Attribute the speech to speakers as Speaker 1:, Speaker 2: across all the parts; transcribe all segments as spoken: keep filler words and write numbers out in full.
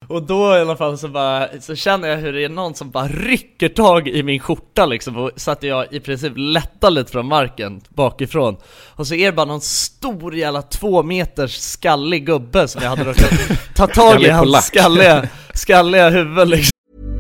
Speaker 1: Och då i alla fall så, bara, så känner jag hur det är någon som bara rycker tag i min skjorta liksom, och så att jag i princip lättar lite från marken bakifrån. Och så är det bara någon stor jävla två meters skallig gubbe som jag hade råkat ta tag i hans skalliga, skalliga huvud liksom.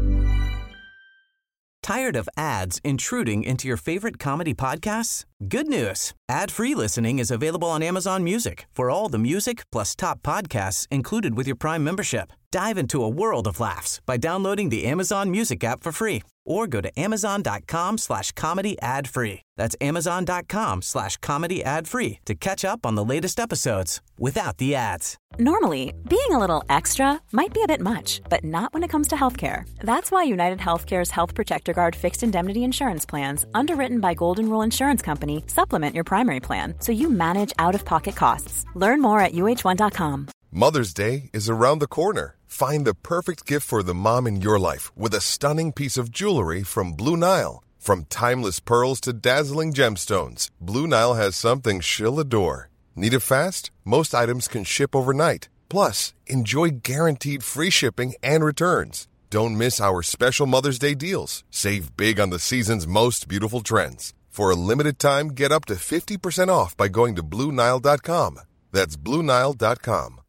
Speaker 2: Tired of ads intruding into your favorite comedy podcasts? Good news. Ad-free listening is available on Amazon Music for all the music plus top podcasts included with your Prime membership. Dive into a world of laughs by downloading the Amazon Music app for free or go to amazon.com slash comedy ad free. That's amazon.com slash comedy ad free to catch up on the latest episodes without the ads.
Speaker 3: Normally, being a little extra might be a bit much, but not when it comes to healthcare. That's why United Healthcare's Health Protector Guard fixed indemnity insurance plans, underwritten by Golden Rule Insurance Company, supplement your primary plan so you manage out-of-pocket costs. Learn more at U H one dot com.
Speaker 4: Mother's Day is around the corner. Find the perfect gift for the mom in your life with a stunning piece of jewelry from Blue Nile. From timeless pearls to dazzling gemstones, Blue Nile has something she'll adore. Need it fast? Most items can ship overnight. Plus, enjoy guaranteed free shipping and returns. Don't miss our special Mother's Day deals. Save big on the season's most beautiful trends. For a limited time, get up to fifty percent off by going to blue nile dot com. That's blue nile dot com.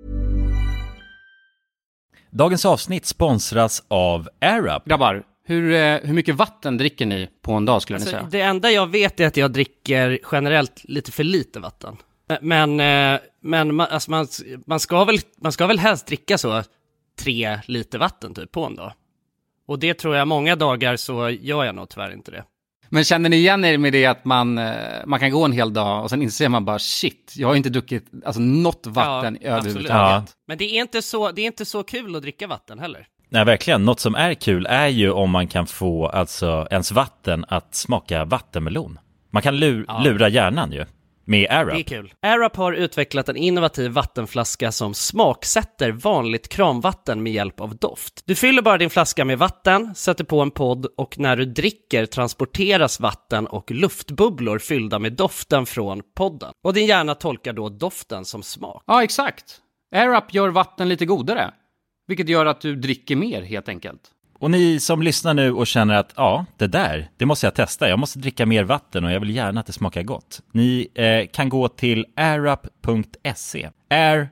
Speaker 5: Dagens avsnitt sponsras av AirUp.
Speaker 6: Grabbar, hur, hur mycket vatten dricker ni på en dag skulle alltså, ni säga?
Speaker 1: Det enda jag vet är att jag dricker generellt lite för lite vatten. Men, men man, alltså man, man, ska väl, man ska väl helst dricka så tre liter vatten typ på en dag. Och det tror jag många dagar så gör jag nog tyvärr inte det.
Speaker 6: Men känner ni igen er med det att man, man kan gå en hel dag och sen inser man bara shit, jag har inte druckit alltså, något vatten ja, överhuvudtaget. Ja.
Speaker 1: Men det är, inte så, det är inte så kul att dricka vatten heller.
Speaker 5: Nej, verkligen. Något som är kul är ju om man kan få alltså, ens vatten att smaka vattenmelon. Man kan lura, ja. lura hjärnan ju. Med AirUp.
Speaker 1: Det är kul. AirUp har utvecklat en innovativ vattenflaska som smaksätter vanligt kranvatten med hjälp av doft. Du fyller bara din flaska med vatten, sätter på en podd och när du dricker transporteras vatten och luftbubblor fyllda med doften från podden. Och din hjärna tolkar då doften som smak.
Speaker 6: Ja, exakt. AirUp gör vatten lite godare, vilket gör att du dricker mer helt enkelt.
Speaker 5: Och ni som lyssnar nu och känner att ja, det där, det måste jag testa. Jag måste dricka mer vatten och jag vill gärna att det smakar gott. Ni eh, kan gå till airup punkt se. air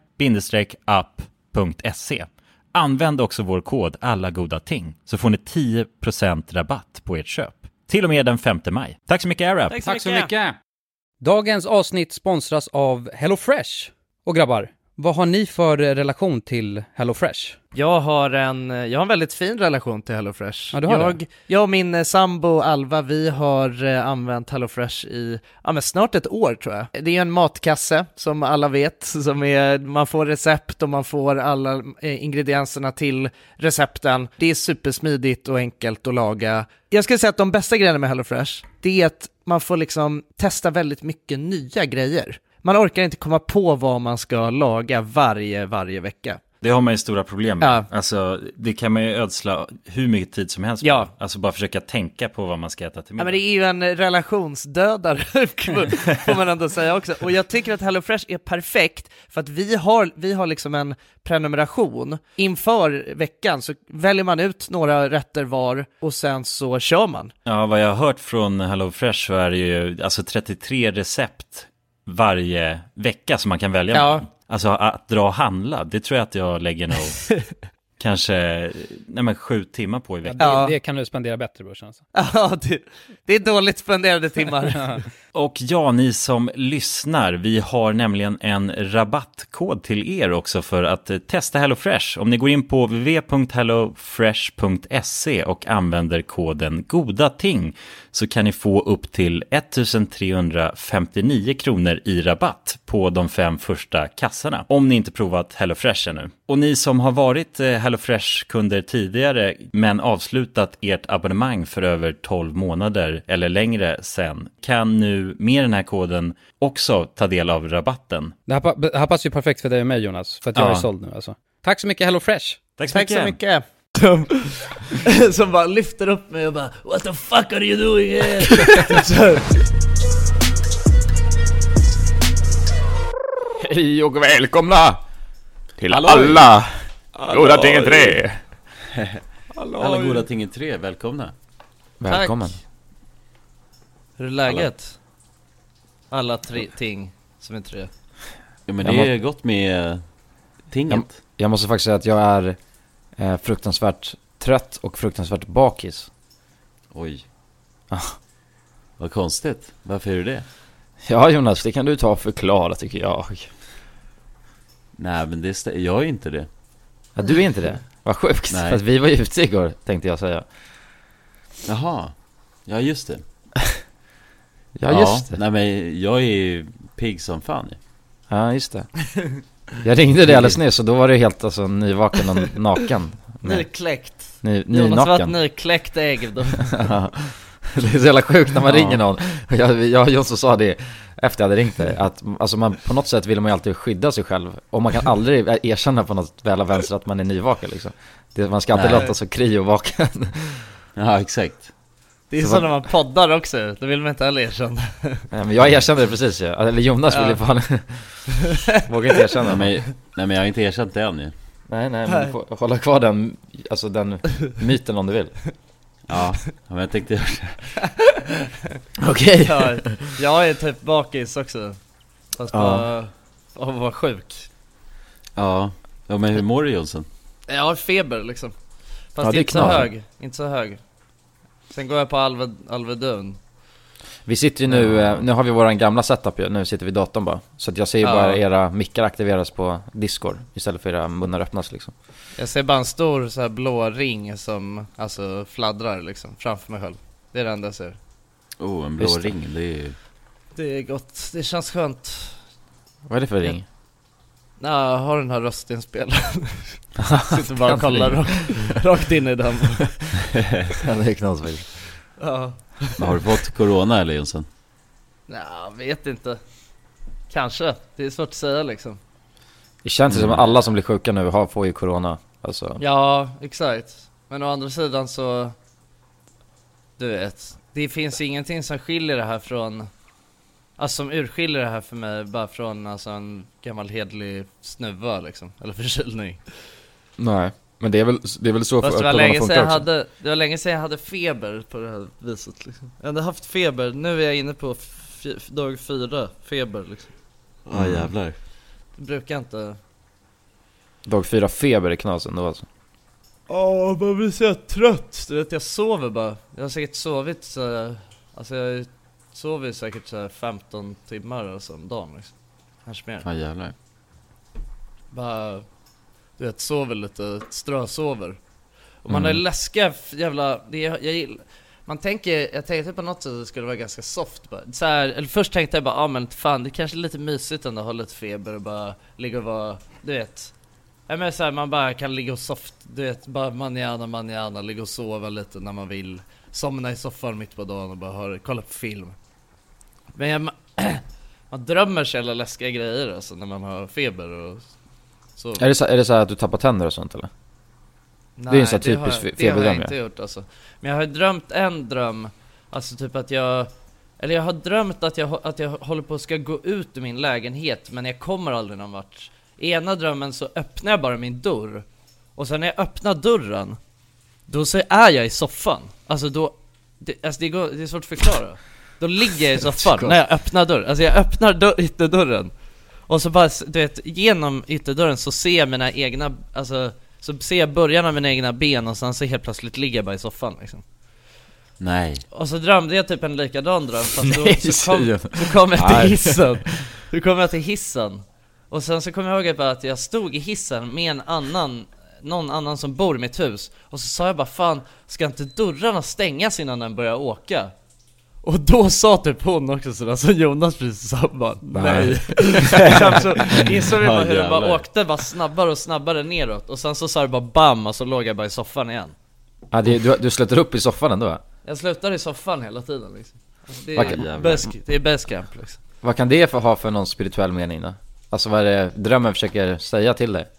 Speaker 5: up punkt se. Använd också vår kod alla goda ting så får ni tio procent rabatt på ert köp. Till och med den femte maj. Tack så mycket AirUp.
Speaker 6: Tack så, Tack så mycket. mycket. Dagens avsnitt sponsras av HelloFresh. Och grabbar, vad har ni för relation till HelloFresh?
Speaker 1: Jag har en, jag har en väldigt fin relation till HelloFresh.
Speaker 6: Ja, du har
Speaker 1: jag,
Speaker 6: det.
Speaker 1: jag och min sambo Alva, vi har använt HelloFresh i ja, men snart ett år tror jag. Det är en matkasse som alla vet. Som är, man får recept och man får alla ingredienserna till recepten. Det är supersmidigt och enkelt att laga. Jag skulle säga att de bästa grejerna med HelloFresh, det är att man får liksom testa väldigt mycket nya grejer. Man orkar inte komma på vad man ska laga varje, varje vecka.
Speaker 5: Det har man ju stora problem med.
Speaker 1: Ja.
Speaker 5: Alltså, det kan man ju ödsla hur mycket tid som helst på.
Speaker 1: Ja.
Speaker 5: Alltså bara försöka tänka på vad man ska äta till middag.
Speaker 1: Ja, men det är ju en relationsdödare får man ändå säga också. Och jag tycker att HelloFresh är perfekt för att vi har, vi har liksom en prenumeration. Inför veckan så väljer man ut några rätter var och sen så kör man.
Speaker 5: Ja, vad jag har hört från HelloFresh så är det ju alltså trettiotre recept varje vecka som man kan välja.
Speaker 1: Ja.
Speaker 5: Alltså att dra och handla, det tror jag att jag lägger nog kanske nej men, sju timmar på i veckan.
Speaker 6: Ja, det, det kan du spendera bättre på chans.
Speaker 1: Ja, det, det är dåligt spenderade timmar.
Speaker 5: Och ja, ni som lyssnar, vi har nämligen en rabattkod till er också för att testa HelloFresh. Om ni går in på w w w punkt hellofresh punkt se och använder koden GODATING så kan ni få upp till ettusentrehundrafemtionio kronor i rabatt på de fem första kassorna. Om ni inte provat HelloFresh ännu. Och ni som har varit HelloFresh-kunder tidigare men avslutat ert abonnemang för över tolv månader eller längre sen kan nu med den här koden också ta del av rabatten.
Speaker 6: Det här, det här passar ju perfekt för dig och mig, Jonas, för att jag ja. är såld nu alltså. Tack så mycket HelloFresh.
Speaker 5: Tack så
Speaker 1: Tack
Speaker 5: mycket.
Speaker 1: Så mycket. Som bara lyfter upp mig och bara what the fuck are you doing here?
Speaker 7: Hej och välkomna till
Speaker 6: Halloj.
Speaker 7: alla
Speaker 5: Goda tingen tre.
Speaker 6: Alla goda tingen tre, välkomna.
Speaker 7: Välkommen.
Speaker 1: Tack. Hur är läget? Alla tre ting som är tre.
Speaker 6: Ja, men det må- är gott med tinget.
Speaker 7: Jag, jag måste faktiskt säga att jag är eh, fruktansvärt trött och fruktansvärt bakis.
Speaker 6: Oj. Ah. Vad konstigt. Varför är du det?
Speaker 7: Ja, Jonas, det kan du ta och förklara, tycker jag.
Speaker 6: Nej, men det st- jag är inte det.
Speaker 7: Ja, du är inte det? Vad sjukt.
Speaker 6: Nej.
Speaker 7: För att vi var ju ute igår, tänkte jag säga.
Speaker 6: Jaha. Ja, just det.
Speaker 7: Ja, just det.
Speaker 6: Nej, men jag är pigg som fan.
Speaker 7: Ja, just det. Jag ringde dig alldeles nyss, så då var du helt alltså, nyvaken och naken.
Speaker 1: Nykläckt.
Speaker 7: Ny,
Speaker 1: Jonas var ett
Speaker 7: nynaken.
Speaker 1: nykläckt ägg då.
Speaker 7: Det är så jävla sjukt när man
Speaker 6: Ja.
Speaker 7: ringer någon. Jag, jag och Jonsson sa det efter jag hade ringt dig, att alltså man, på något sätt vill man ju alltid skydda sig själv. Och man kan aldrig erkänna på något väl av vänster att man är nyvaken liksom. Det, man ska alltid
Speaker 6: Nej.
Speaker 7: låta så kry och vaken.
Speaker 6: Ja, exakt.
Speaker 1: Det är
Speaker 7: Så
Speaker 1: så
Speaker 7: vad-
Speaker 1: när man poddar också. Det vill man inte heller erkänna.
Speaker 7: Nej, men jag erkände det precis, ja. Eller Jonas
Speaker 1: Ja.
Speaker 7: ville fan vågar inte erkänna.
Speaker 6: Nej, men, nej, men jag har inte erkänt det än ju.
Speaker 7: Nej, nej, men du får hålla kvar den, alltså den myten om du vill.
Speaker 6: Ja, men jag tänkte göra det.
Speaker 7: Okej.
Speaker 1: Ja, jag är typ bakis också. Fast
Speaker 7: Ja.
Speaker 1: bara av att vara sjuk.
Speaker 6: Ja. Ja, men hur mår du, Jonsson?
Speaker 1: Jag har feber liksom. Fast
Speaker 7: Ja, det är
Speaker 1: inte så
Speaker 7: knas.
Speaker 1: hög. Inte så hög. Sen går jag på Alve, Alvedon.
Speaker 7: Vi sitter ju nu, eh, nu har vi våran gamla setup ju. Nu sitter vi i datorn bara. Så att jag ser ju
Speaker 1: Ja.
Speaker 7: bara era mickar aktiveras på Discord istället för era munnar öppnas liksom.
Speaker 1: Jag ser bara en stor så här blå ring som alltså fladdrar liksom framför mig själv. Det är det enda jag ser.
Speaker 6: Oh, en blå
Speaker 7: Just det.
Speaker 6: ring, det är ju...
Speaker 1: Det är gott, det känns skönt.
Speaker 7: Vad är det för ring?
Speaker 1: Nej, jag har den här röstinspelaren. Sitter bara och kollar rakt, rakt in i den.
Speaker 7: Ja, det är knas faktiskt.
Speaker 1: Ja.
Speaker 6: Men har du fått corona eller, Jonsson?
Speaker 1: Nej, jag vet inte. Kanske, det är svårt att säga liksom.
Speaker 7: Det känns ju
Speaker 6: Mm.
Speaker 7: som att alla som blir sjuka nu har, får ju corona. Alltså.
Speaker 1: Ja, exakt. Men å andra sidan så, du vet, det finns ingenting som skiljer det här från, alltså som urskiljer det här för mig bara från alltså en gammal hedlig snuva liksom, eller förkylning.
Speaker 7: Nej, men det är väl, det är väl så
Speaker 1: Fast
Speaker 7: för
Speaker 1: det var,
Speaker 7: att corona
Speaker 1: länge sedan
Speaker 7: funkar
Speaker 1: jag
Speaker 7: också.
Speaker 1: hade, det var länge sedan jag hade feber på det här viset liksom. Jag hade haft feber, nu är jag inne på f- dag fyra feber liksom.
Speaker 6: Ja, ah, jävlar.
Speaker 1: Det brukar inte.
Speaker 7: Dag fyra feber i knasen då alltså.
Speaker 1: Åh, man blir så trött. Du vet, jag sover bara. Jag har säkert sovit så, alltså jag sover säkert så femton timmar eller så om dagen liksom. Kanske mer.
Speaker 6: Ja, jävlar.
Speaker 1: Bara, du vet, sover lite, strösover. Och man
Speaker 7: Mm.
Speaker 1: är läskiga f- jävla, det är, jag gillar. Man tänker, jag tänkte på något sätt att det skulle vara ganska soft bara. Så här, eller först tänkte jag bara, ja ah, men fan, det kanske är lite mysigt ändå att ha lite feber och bara ligga och vara, du vet. Ja, men så här, man bara kan ligga och soft, du vet, bara manjana, manjana, ligga och sova lite när man vill. Somna i soffan mitt på dagen och bara höra, kolla på film. Men jag, man, man drömmer så jävla läskiga grejer alltså när man har feber och så.
Speaker 7: Är det så, är det så här att du tappar tänder och sånt eller?
Speaker 1: Nej,
Speaker 7: Det är en sån här
Speaker 1: det har
Speaker 7: typisk
Speaker 1: jag-
Speaker 7: fe-
Speaker 1: Det har jag
Speaker 7: feberdröm,
Speaker 1: inte
Speaker 7: ja.
Speaker 1: gjort alltså. Men jag har drömt en dröm. Alltså typ att jag, eller jag har drömt att jag, att jag håller på att ska gå ut ur min lägenhet, men jag kommer aldrig någon vart. I ena drömmen så öppnar jag bara min dörr. Och sen när jag öppnar dörren, då så är jag i soffan. Alltså då, det, alltså det, går, det är svårt att förklara. Då ligger jag i soffan när jag öppnar dörren. Alltså jag öppnar dörr, ytterdörren. Och så bara, du vet, genom ytterdörren så ser jag mina egna, alltså så ser jag början av mina egna ben och sen så helt plötsligt ligger jag bara i soffan liksom.
Speaker 6: Nej.
Speaker 1: Och så drömde jag typ en likadan dröm, fast då
Speaker 7: Nej,
Speaker 1: så, kom,
Speaker 7: säger
Speaker 1: så kom jag till
Speaker 7: Nej.
Speaker 1: hissen. Då kom jag till hissen. Och sen så kom jag ihåg att jag stod i hissen med en annan, någon annan som bor i mitt hus. Och så sa jag bara, fan, ska inte dörrarna stängas innan den börjar åka? Och då sa typ hon också sådär, så Jonas precis sa bara, nej. Sen så insåg vi bara hur den bara
Speaker 6: jävlar.
Speaker 1: åkte bara snabbare och snabbare neråt. Och sen så sa det bara bam, och så låg jag bara i soffan igen.
Speaker 7: Ja, det, du, du slutar upp i soffan ändå, va?
Speaker 1: Jag slutar i soffan hela tiden liksom. Alltså, det,
Speaker 7: Vad
Speaker 1: är
Speaker 7: kan-
Speaker 1: bäst, det är best camp liksom.
Speaker 7: Vad kan det för ha för någon spirituell mening då? Alltså vad är det drömmen försöker säga till dig?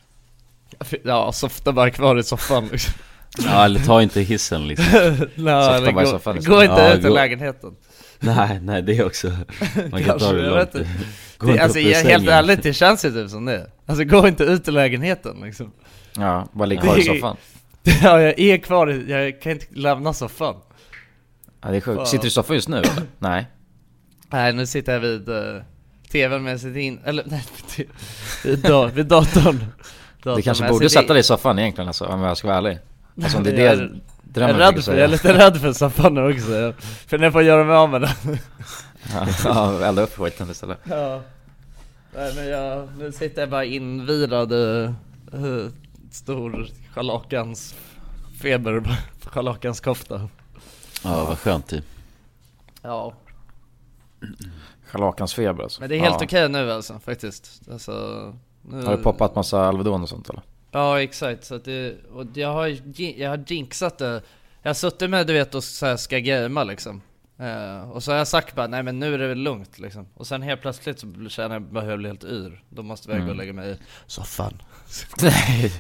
Speaker 1: Ja, softa bara kvar i soffan liksom.
Speaker 6: Ja, eller ta inte hissen liksom.
Speaker 1: Nej,
Speaker 7: Softa
Speaker 1: det
Speaker 7: bara i
Speaker 1: går,
Speaker 7: soffan liksom.
Speaker 1: gå inte
Speaker 6: Ja,
Speaker 1: ut ur
Speaker 6: gå-
Speaker 1: lägenheten.
Speaker 8: Nej, nej det är också. Man kan ta det långt.
Speaker 1: Det, alltså jag, helt ärligt, det känns ju typ som det. Alltså gå inte ut i lägenheten liksom.
Speaker 7: Ja, bara ligga kvar i soffan.
Speaker 1: Ja, jag är kvar, jag kan inte lämna soffan.
Speaker 7: Ja, det är sjukt. Sitter du i soffan just nu eller? Nej.
Speaker 1: Nej, nu sitter jag vid uh, tvn med sitt in eller nej, vid, vid, vid datorn. datorn.
Speaker 7: Det kanske borde sätta dig i soffan egentligen alltså, om jag ska vara ärlig. Alltså om det är det
Speaker 1: jag, jag, är rädd för, jag är lite rädd för soffan nu också. Jag, för när jag får göra mig av med den.
Speaker 7: Ja, elda upp skiten istället.
Speaker 1: Ja. Nej, men jag, nu sitter jag bara invirad uh, uh, stor schalakans feber, schalakans kofta.
Speaker 8: Ja, vad skönt typ.
Speaker 1: Ja.
Speaker 7: Schalakans feber alltså.
Speaker 1: Men det är helt
Speaker 7: ja.
Speaker 1: okej nu alltså, faktiskt. Alltså, nu...
Speaker 7: Har du poppat massa Alvedon och sånt eller?
Speaker 1: Ja, exakt. Så att det, och jag har jag har jinxat det. Jag har suttit med, du vet, och så här ska gamea liksom. Uh, och så har jag sagt bara, nej men nu är det väl lugnt liksom. Och sen helt plötsligt så känner jag bara hur jag blir helt yr. Då måste jag mm. gå och lägga mig i soffan.
Speaker 7: Nej.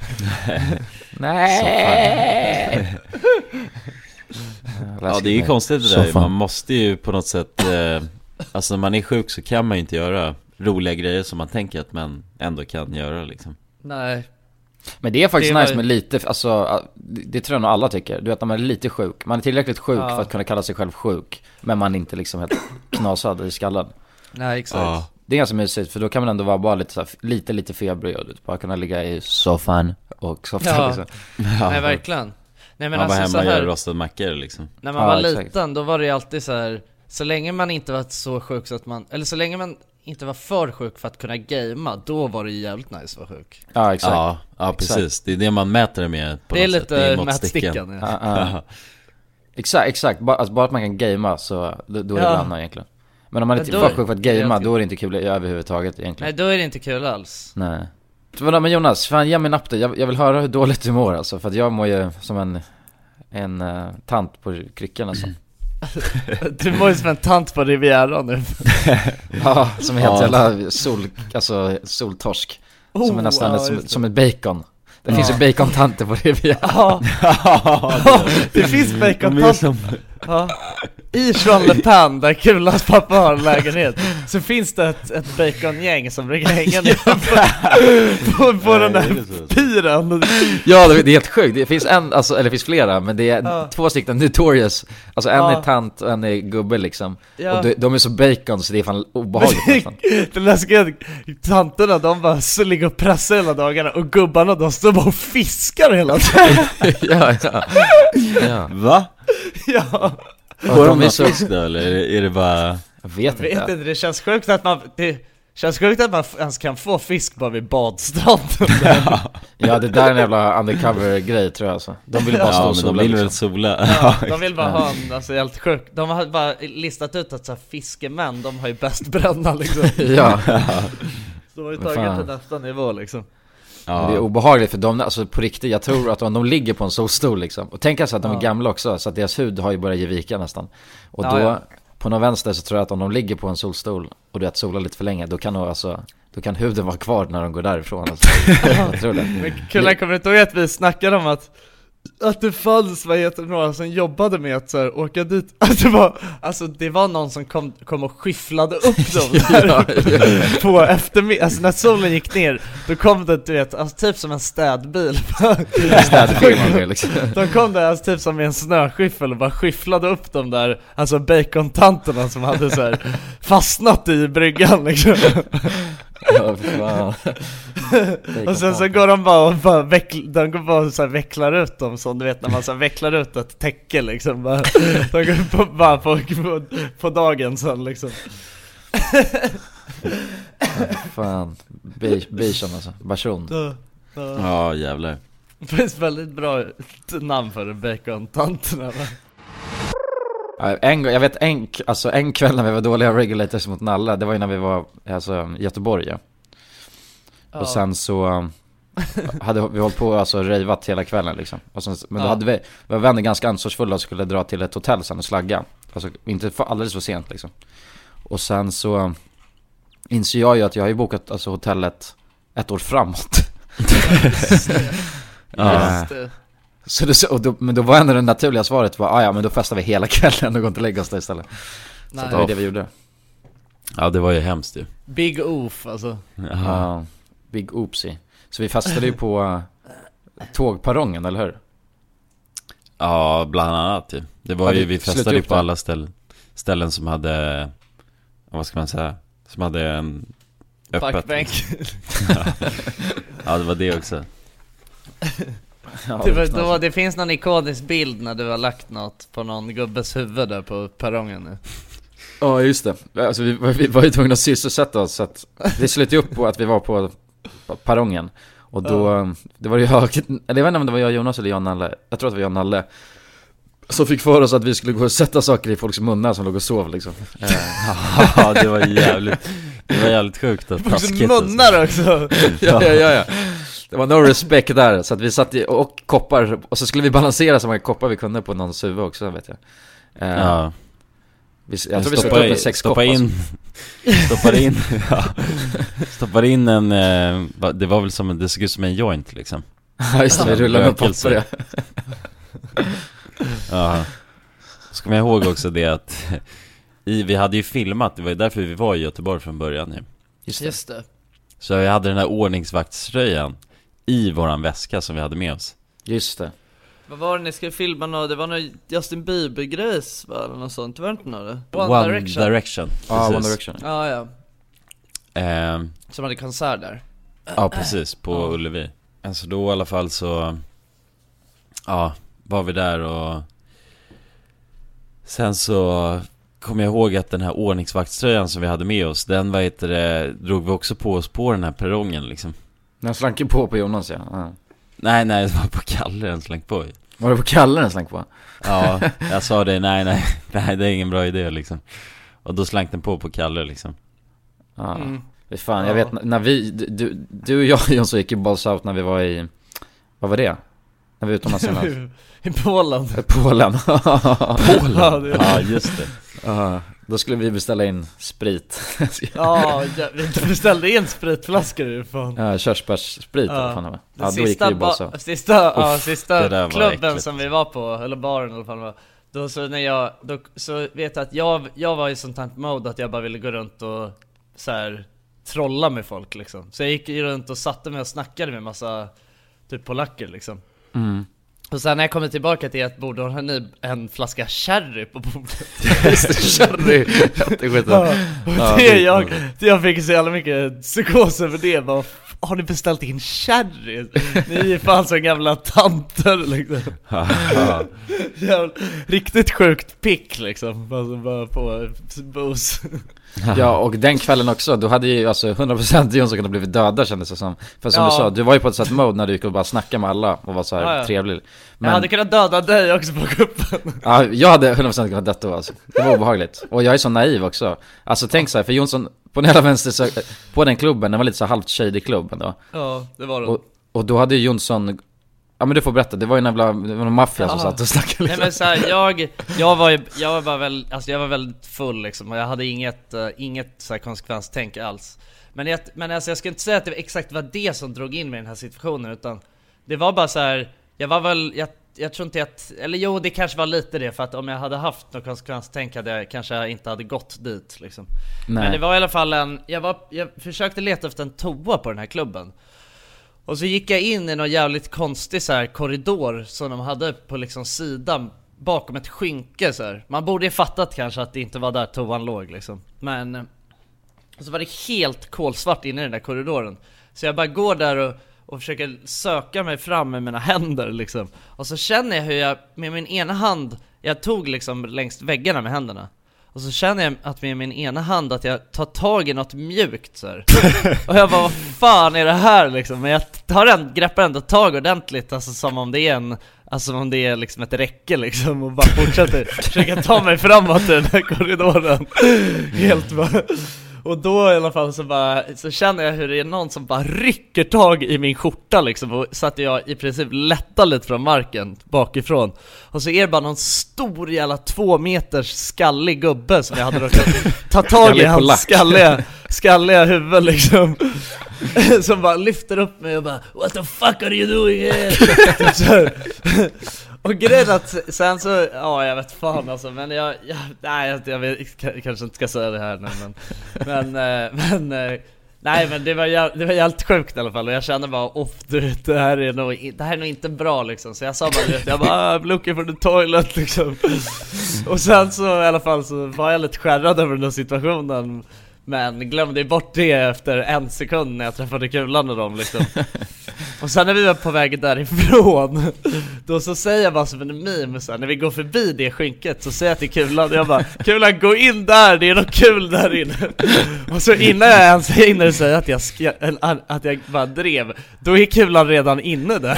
Speaker 7: Nej.
Speaker 8: Ja, det är ju konstigt det där. Soffan. Man måste ju på något sätt eh, alltså när man är sjuk så kan man ju inte göra roliga grejer som man tänker att man ändå kan göra liksom.
Speaker 1: Nej.
Speaker 7: Men det är faktiskt det nice
Speaker 1: var...
Speaker 7: med lite, alltså det tror jag nog alla tycker. Du vet, när man är lite sjuk, man är tillräckligt sjuk ja. för att kunna kalla sig själv sjuk, men man är inte liksom helt knasad i skallen.
Speaker 1: Nej, exakt.
Speaker 7: Ja. Det är ganska mysigt, för då kan man ändå vara bara lite så här, lite, lite febrig och bara kunna ligga i soffan och softa
Speaker 1: ja.
Speaker 7: liksom.
Speaker 1: Ja. Nej, verkligen. Nej, men
Speaker 8: man
Speaker 1: alltså,
Speaker 8: var hemma
Speaker 1: så
Speaker 8: och
Speaker 1: här,
Speaker 8: gör rostad mackor liksom.
Speaker 1: När man
Speaker 7: ja,
Speaker 1: var
Speaker 7: exakt.
Speaker 1: liten, då var det ju alltid så här, så länge man inte var så sjuk så att man, eller så länge man inte var för sjuk för att kunna gamea, då var det jävligt nice att vara sjuk.
Speaker 7: Ja, exakt.
Speaker 8: Ja, ja precis. Exakt. Det är det man mäter det med på
Speaker 1: det är
Speaker 8: något
Speaker 1: lite
Speaker 8: sätt. Det är
Speaker 1: mätstickan. Ja.
Speaker 7: Ja, ja. Exakt, exakt. Bara, alltså, bara att man kan gamea så då, då är
Speaker 1: ja.
Speaker 7: det bra egentligen. Men om man är inte för sjuk för att gamea, då är det inte kul överhuvudtaget egentligen.
Speaker 1: Nej, då är det inte kul alls.
Speaker 7: Nej. Men Jonas, fan ge mig en napp då. jag, jag vill höra hur dåligt du mår alltså, för att jag mår ju som en en uh, tant på kryckan alltså.
Speaker 1: Du mår ju som en tant på Riviera nu.
Speaker 7: Ja, som är helt jävla sol, alltså soltorsk. Som oh, är nästan ja, ett, som, som ett bacon. Det ja. finns ju bacon-tanter på Riviera. Ja,
Speaker 1: ja det, det finns bacon-tanter som... Ja. I Jean Le Pen, där Kulas pappa har en lägenhet, så finns det ett, ett bacongäng som brukar hänga ner på, på, på den där piren.
Speaker 7: Ja, det är helt sjukt. Det finns en, alltså, eller det finns flera, men det är ja. två stycken notorious. Alltså en ja. är tant och en är gubbe liksom. Ja. Och de, de är så bacon så det är fan obehagligt nästan.
Speaker 1: Det läskiga, tanterna, de bara så ligger och pressar hela dagarna, och gubbarna, de står bara och fiskar hela tiden.
Speaker 7: Ja, ja. Ja.
Speaker 8: Va?
Speaker 1: Ja.
Speaker 8: Får de med fisk då, eller är det bara...
Speaker 7: Jag vet inte.
Speaker 1: Jag vet inte, det känns sjukt att man... Det känns sjukt att man ens kan få fisk bara vid badstranden.
Speaker 7: Ja, ja, det där är en jävla undercover-grej tror jag alltså. De vill bara
Speaker 8: ja,
Speaker 7: stå och
Speaker 8: sola. De vill väl sola.
Speaker 1: Ja, de vill bara ha en, alltså helt sjukt. De har bara listat ut att så här, fiskemän, de har ju bäst bränna liksom.
Speaker 7: Ja.
Speaker 1: Så de har ju tagit till nästa nivå liksom.
Speaker 7: Ja. Det är obehagligt för dem, alltså på riktigt. Jag tror att om de ligger på en solstol liksom, och tänk alltså att de är gamla också, så att deras hud har ju börjat ge vika nästan. Och
Speaker 1: ja,
Speaker 7: då,
Speaker 1: ja.
Speaker 7: på någon vänster så tror jag att om de ligger på en solstol och du vet solar lite för länge, då kan, de, alltså, då kan huden vara kvar när de går därifrån alltså. Jag tror det.
Speaker 1: Men Kulla, kommer du inte ihåg att vi snackade om att att det fanns, vad heter det, några som jobbade med att så här, åka dit. Alltså det var, alltså det var någon som kom, kom och skyfflade upp dem där ja, ja, ja. på eftermiddag. Alltså när solen gick ner, då kom det, du vet, alltså typ som en städbil.
Speaker 7: Städfirman liksom.
Speaker 1: De kom där alltså typ som en snöskyffel och bara skyfflade upp dem där, alltså bacon-tanterna som hade så här fastnat i bryggan liksom.
Speaker 7: Ja, fan.
Speaker 1: Och sen så går de bara och bara veckl, de går bara och så här vecklar ut dem, som du vet när man så här vecklar ut ett täcke liksom. Bara, de går på, bara på, på, på dagen sen liksom.
Speaker 7: Fan, Bichon alltså, Bachon.
Speaker 1: Ja, ja.
Speaker 8: Ja, jävlar.
Speaker 1: Det finns väldigt bra namn för bacon-tanterna.
Speaker 7: En, jag vet en, alltså en kväll när vi var dåliga regulators mot Nalla, det var ju när vi var alltså, i Göteborg ja. Och ja. sen så hade vi hållit på alltså rejvat hela kvällen liksom. Och sen, men då ja. hade vi, vi var vänner ganska ansvarsfulla och skulle dra till ett hotell sen och slagga. Alltså inte för, alldeles för sent liksom. Och sen så inser jag ju att jag har ju bokat alltså, hotellet ett år framåt.
Speaker 1: Just det.
Speaker 7: Ja. Just det. Så det, och då, men då var ändå det naturliga svaret var, ah, ja men då festar vi hela kvällen och går inte lägga oss där istället. Så det var det vi gjorde.
Speaker 8: Ja, det var ju hemskt ju.
Speaker 1: Big oof alltså.
Speaker 7: Ja, big oopsie. Så vi fastnade ju på uh, tågperrongen, eller hur?
Speaker 8: Ja, bland annat ju. Det var
Speaker 7: ja,
Speaker 8: ju, vi festade ju på alla ställen, ställen som hade, vad ska man säga, som hade en öppet.
Speaker 1: Parkbänk.
Speaker 8: Ja, det var det också.
Speaker 1: Ja, det, var, då, det finns någon ikonisk bild när du har lagt något på någon gubbes huvud där på perrongen nu.
Speaker 7: Ja, just det. Alltså, vi, vi var ju tvungna att sysselsätta oss, så att vi slutade upp på att vi var på, på perrongen. Och då, ja. det var ju jag, eller jag vet inte om det var jag, Jonas eller jag, Nalle. Jag tror att det var jag, Nalle. Så fick för oss att vi skulle gå och sätta saker i folks munnar som låg och sov liksom.
Speaker 8: Ja, det var jävligt, det var jävligt sjukt att taskigt.
Speaker 1: Munnar också.
Speaker 7: ja, ja, ja, ja. Det var no respect där, så att vi satt i, och koppar, och så skulle vi balansera så många koppar vi kunde på någons huvud också, vet jag. Uh,
Speaker 8: ja.
Speaker 7: Vi, jag tror vi
Speaker 8: stoppade
Speaker 7: in, sex
Speaker 8: stoppa
Speaker 7: koppar,
Speaker 8: in, stoppade in, ja. Stoppade in en, eh, det var väl som en, det såg ut som en joint liksom.
Speaker 7: Ja, just det, vi rullade med papper, ja.
Speaker 8: Ja. Ska man ihåg också det att i, vi hade ju filmat, det var ju därför vi var i Göteborg från början ju.
Speaker 1: Just det. Just det.
Speaker 8: Så vi hade den här ordningsvaktströjan i våran väska som vi hade med oss.
Speaker 7: Just det.
Speaker 1: Vad var det ni skulle filma nå? Det var någon Justin Bieber-grejs, va? Eller något sånt, var det inte något? One,
Speaker 8: One
Speaker 1: Direction.
Speaker 8: Direction.
Speaker 7: Ja, ah, One Direction.
Speaker 1: Ja, ja.
Speaker 8: Eh,
Speaker 1: Som hade konsert där.
Speaker 8: Ja, precis, på
Speaker 1: uh.
Speaker 8: Ullevi. Alltså då i alla fall så, ja, var vi där och sen så kommer jag ihåg att den här ordningsvaktströjan som vi hade med oss, den, vad heter det, drog vi också på oss på den här perrongen liksom.
Speaker 7: Den slank ju på på Jonas, ja. ja.
Speaker 8: Nej, nej, det var på Kalle den slank på.
Speaker 7: Var det på Kalle den slank på?
Speaker 8: Ja, jag sa det, nej, nej, nej, det är ingen bra idé liksom. Och då slank den på på Kalle liksom.
Speaker 7: Ja,
Speaker 1: mm.
Speaker 7: fan, jag vet, när vi, du, du och jag, Jonsson, gick i Balls Out när vi var i, vad var det? När vi var utomlands senast.
Speaker 1: I Polen.
Speaker 7: Polen.
Speaker 8: Polen, ja just det.
Speaker 7: Ja, då skulle vi beställa in sprit.
Speaker 1: Ja, vi beställde in spritflaskor fan.
Speaker 7: Ja, körsbärssprit
Speaker 1: ja.
Speaker 7: fan, ja,
Speaker 1: då
Speaker 7: sista, gick vi ba-
Speaker 1: så. Sista, ja, sista klubben
Speaker 8: äckligt.
Speaker 1: som vi var på, eller baren i alla fall, då så när jag då, så vet jag att jag jag var i sånt här mode att jag bara ville gå runt och så här trolla med folk liksom. Så jag gick runt och satte mig och snackade med massa typ polacker liksom.
Speaker 7: Mm.
Speaker 1: Och sen när jag kommer tillbaka till ett bord, då har ni en flaska sherry på bordet.
Speaker 7: Sherry. Det är
Speaker 1: ja, och ja, det, det jag, det jag fick så jävla mycket psykos över det. Bara, har ni beställt in sherry? Ni är fan så gamla tanter liksom. Jävla, riktigt sjukt pick liksom. Alltså bara på booze.
Speaker 7: Ja, och den kvällen också, då hade ju alltså hundra procent Jonsson kunnat blivit döda, kändes det som. För som ja. du sa, du var ju på ett sätt mode när du gick och bara snacka med alla och var så här ja, ja. trevlig.
Speaker 1: Men jag hade kunnat döda dig också på kuppen.
Speaker 7: Ja, jag hade hundra procent kunnat döda då alltså. Det var obehagligt. Och jag är så naiv också. Alltså tänk så här, för Jonsson på den hela vänster så, på den klubben, den var lite så halvt shady klubben då.
Speaker 1: Ja, det var det.
Speaker 7: Och, och då hade ju Jonsson, ja men du får berätta, det var ju en jävla, det var en maffia som satt och snackade liksom.
Speaker 1: Nej men så här, jag, jag var ju, jag var väl, alltså jag var väldigt full liksom. Och jag hade inget, uh, inget så här konsekvenstänk alls. Men, jag, men alltså jag ska inte säga att det var exakt var det som drog in mig i den här situationen. Utan det var bara så här, jag var väl, jag, jag tror inte att, eller jo det kanske var lite det. För att om jag hade haft något konsekvenstänk hade jag kanske inte hade gått dit liksom. Nej. Men det var i alla fall en, jag, var, jag försökte leta efter en toa på den här klubben. Och så gick jag in i någon jävligt konstig så här korridor som de hade på liksom sidan bakom ett skynke så här. Man borde ju fattat kanske att det inte var där toan låg liksom. Men och så var det helt kolsvart inne i den där korridoren. Så jag bara går där och, och försöker söka mig fram med mina händer liksom. Och så känner jag hur jag med min ena hand, jag tog liksom längs väggarna med händerna. Och så känner jag att med min ena hand att jag tar tag i något mjukt så här. Och jag bara, vad fan är det här liksom? Men jag tar en, greppar ändå tag ordentligt. Alltså som om det är en, alltså om det är liksom ett räcke liksom. Och bara fortsätter försöka ta mig framåt i den här korridoren. Helt bara. Och då i alla fall så, bara, så känner jag hur det är någon som bara rycker tag i min skjorta liksom. Och så att jag i princip lättar lite från marken bakifrån. Och så är det bara någon stor jävla två meters skallig gubbe som jag hade råkat ta tag i hans skalliga, skalliga huvud liksom. Som bara lyfter upp mig och bara, what the fuck are you doing here? Och grejen att sen så, ja jag vet fan alltså, men jag, jag nej jag, jag vet, jag kanske inte ska säga det här nu, men men, men nej men det var, det var helt sjukt i alla fall, och jag kände bara, off du vet, det här är nog, det här är nog inte bra liksom, så jag sa bara, vet, jag bara, I'm looking for the toilet liksom. Och sen så i alla fall så var jag lite skärrad över den här situationen, men glömde bort det efter en sekund när jag träffade Kulan och dem liksom. Och sen när vi var på väg därifrån, då så säger jag bara som en meme så här, när vi går förbi det skynket så säger jag till Kulan, jag bara, Kulan gå in där, det är något kul där inne. Och så innan jag ens hinner säga att jag, ska, att jag bara drev, då är Kulan redan inne där.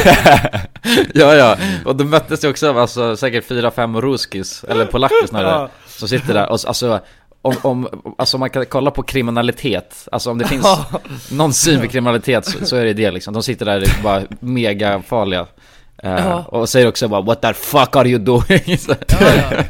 Speaker 7: Ja, ja, och då möttes jag också av alltså, säkert fyra, fem ruskis, eller polacker snarare, ja. Som sitter där, och alltså Om, om, alltså man kan kolla på kriminalitet, alltså om det finns någon syn för kriminalitet så, så är det det liksom. De sitter där bara mega farliga uh, ja. Och säger också bara, what the fuck are you doing? Ja, ja.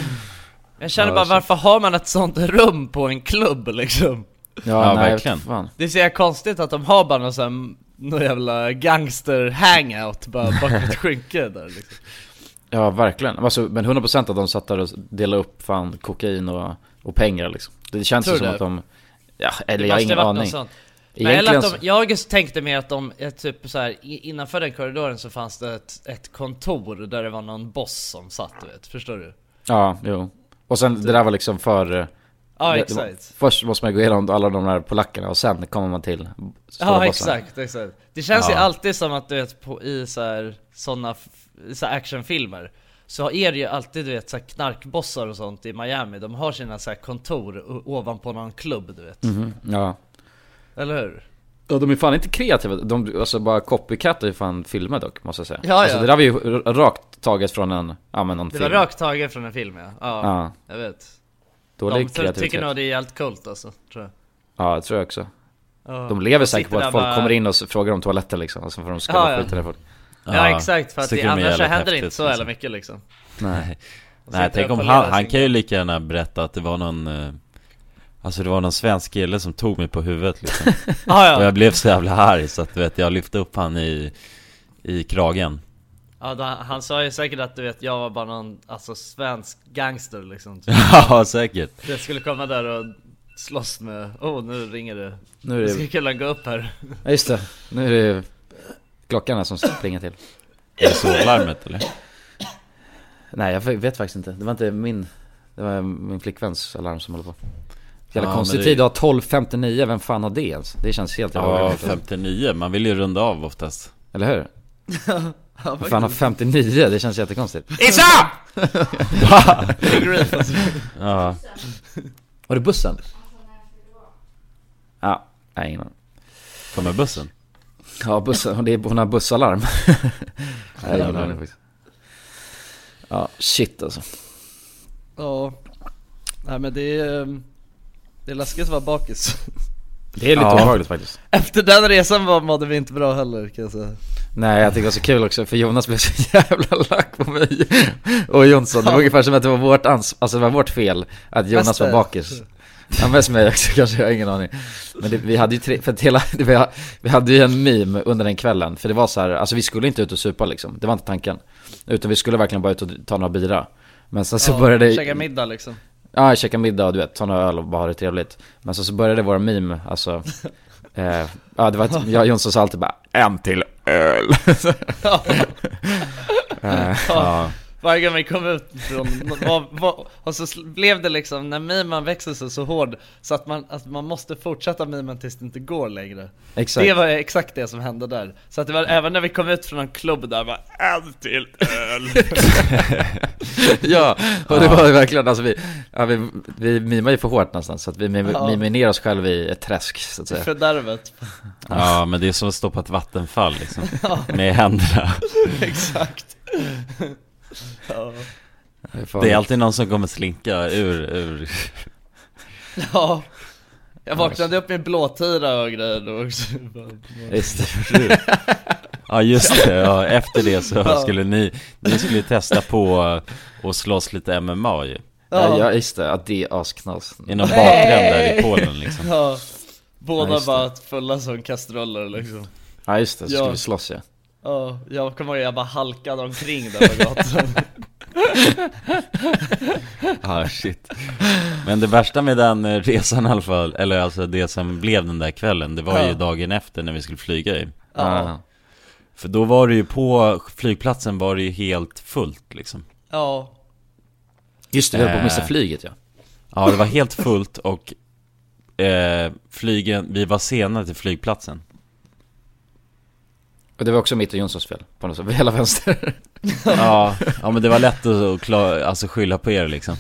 Speaker 1: Jag känner bara, varför har man ett sånt rum på en klubb liksom?
Speaker 7: Ja, ja nej, verkligen fan.
Speaker 1: Det ser konstigt att de har bara någon sån, någon jävla gangster hangout bara bakom ett skynke där liksom.
Speaker 7: Ja, verkligen, alltså, men hundra procent att de satt där och delade upp fan kokain och och pengar liksom. Det känns ju som det. Att de, ja, eller jag har ingen aning.
Speaker 1: Eller att de, jag tänkte mer att de typ så här, innanför den korridoren så fanns det ett, ett kontor där det var någon boss som satt, du vet. Förstår du?
Speaker 7: Ja, jo. Och sen det där var liksom för
Speaker 1: ja,
Speaker 7: det,
Speaker 1: exakt.
Speaker 7: Först måste man gå igenom alla de där polackerna och sen kommer man till
Speaker 1: ja, bossen. exakt, exakt. Det känns ja. ju alltid som att du vet på, i så här såna så här actionfilmer så är det ju alltid, du vet, så här knarkbossar och sånt i Miami. De har sina så här kontor ovanpå någon klubb, du vet.
Speaker 7: Mm-hmm, ja.
Speaker 1: Eller hur?
Speaker 7: Ja, de är fan inte kreativa. De alltså bara copycatar ju fan filmer dock, måste jag säga.
Speaker 1: Ja,
Speaker 7: alltså,
Speaker 1: ja.
Speaker 7: det där var ju rakt taget från en, ja, men någon
Speaker 1: det
Speaker 7: film.
Speaker 1: Det var rakt taget från en film, ja. Ja, ja. Jag vet.
Speaker 7: Dålig
Speaker 1: de tycker nog det är helt coolt, alltså, tror jag.
Speaker 7: Ja, det tror jag också.
Speaker 1: Ja.
Speaker 7: De lever säkert på att folk
Speaker 1: bara...
Speaker 7: kommer in och frågar om toaletter liksom. Alltså för de ska
Speaker 1: ja,
Speaker 7: vara
Speaker 1: ja.
Speaker 7: skiten där folk.
Speaker 1: Ja, ja, exakt, för att det, annars så händer det inte så jävla mycket liksom.
Speaker 8: Nej, Nej tänk om han, han kan ju lika gärna berätta att det var någon uh, alltså det var någon svensk kille som tog mig på huvudet liksom. ah, ja. Och jag blev så jävla arg så att du vet, jag lyfte upp han i, i kragen.
Speaker 1: Ja, då, han sa ju säkert att du vet, jag var bara någon alltså svensk gangster liksom.
Speaker 8: Ja, säkert.
Speaker 1: Jag skulle komma där och slåss med, oh nu ringer det.
Speaker 7: Nu är det...
Speaker 1: ska kunna gå upp här.
Speaker 7: Ja, just det, nu är det klockan som springer till.
Speaker 8: Är det så larmet eller?
Speaker 7: Nej, jag vet faktiskt inte. Det var inte min, det var min flickväns alarm som håller på. Jävla
Speaker 8: ja,
Speaker 7: konstig det... tid att ha tolv femtionio. Vem fan har det ens? Det känns helt
Speaker 8: ja, femtionio, man vill ju runda av oftast.
Speaker 7: Eller hur? Ja, fan har femtionio, det känns jättekonstigt.
Speaker 1: Isa!
Speaker 8: Ja.
Speaker 7: Var det bussen? Ja, nej, ingen aning.
Speaker 8: Kommer bussen?
Speaker 7: Ja, bussen, det är, hon har bussalarm. Nej, ingen aning faktiskt. Ja, shit alltså.
Speaker 1: Ja. Nej, men det är det är läskigt att vara bakis.
Speaker 7: Det är lite
Speaker 1: ja.
Speaker 7: obehagligt faktiskt.
Speaker 1: Efter den resan var mådde vi inte bra heller, kan jag säga.
Speaker 7: Nej, jag tycker det var så kul också, för Jonas blev så jävla lack på mig och Jonsson. Det var ungefär som att det var vårt ans- alltså det var vårt fel att Jonas Mest var bakis. Ja, mest mig också kanske, jag har ingen aning. Men det, vi hade ju tre, för att hela, det, vi hade ju en meme under den kvällen. För det var så här, alltså vi skulle inte ut och supa liksom. Det var inte tanken. Utan vi skulle verkligen bara ut och ta några bira. Men sen så ja, började
Speaker 1: käka middag liksom.
Speaker 7: Ja, käka middag och du vet, ta några öl och bara ha det trevligt. Men så, så började våra meme, alltså eh, ja, det var ett, jag och Jonsson sa alltid bara en till öl.
Speaker 1: eh, ja. Varje gång vi kom ut från var, var, och så blev det liksom när mimen växer sig så hård så att man, att man måste fortsätta mimen tills det inte går längre.
Speaker 7: Exakt.
Speaker 1: Det var exakt det som hände där. Så att det var även när vi kom ut från en klubb där var en till öl.
Speaker 7: Ja, och det var verkligen alltså vi, ja, vi, vi mimar ju för hårt nästan så att vi mimar, ja. mimar ner oss själva i ett träsk så att säga.
Speaker 1: Fördärvet.
Speaker 8: Ja, men det är som att stoppa ett vattenfall liksom. Ja. Med händerna.
Speaker 1: Exakt. Ja.
Speaker 8: Det är alltid någon som kommer slinka ur, ur.
Speaker 1: Ja. Jag vaknade upp med blåtira och grejer då också.
Speaker 7: Just det.
Speaker 8: Ja, just det. Ja, efter det så ja. skulle ni ni skulle testa på och slåss lite M M A ju.
Speaker 7: Ja, ja just det. Att det är asknas.
Speaker 8: I någon bakgränd där i Polen liksom.
Speaker 1: Ja. Båda ja, bara fulla som kastruller liksom.
Speaker 7: Ja, just det. Så skulle ja. vi slåss ja.
Speaker 1: Ja, jag kommer ihåg jag bara halkade omkring där på gatan.
Speaker 8: Ah, shit. Men det värsta med den resan i alla fall, eller alltså det som blev den där kvällen, det var ja. ju dagen efter när vi skulle flyga i.
Speaker 1: Ja.
Speaker 8: För då var det ju på flygplatsen var det ju helt fullt liksom.
Speaker 1: Ja.
Speaker 7: Just det, vi höll på att missa flyget, ja.
Speaker 8: Ja, det var helt fullt och eh, flygen, vi var sena till flygplatsen.
Speaker 7: Och det var också mitt och Jonssons fel på något sätt, hela vänster.
Speaker 8: ja, ja, men det var lätt att klara, alltså skylla på er liksom.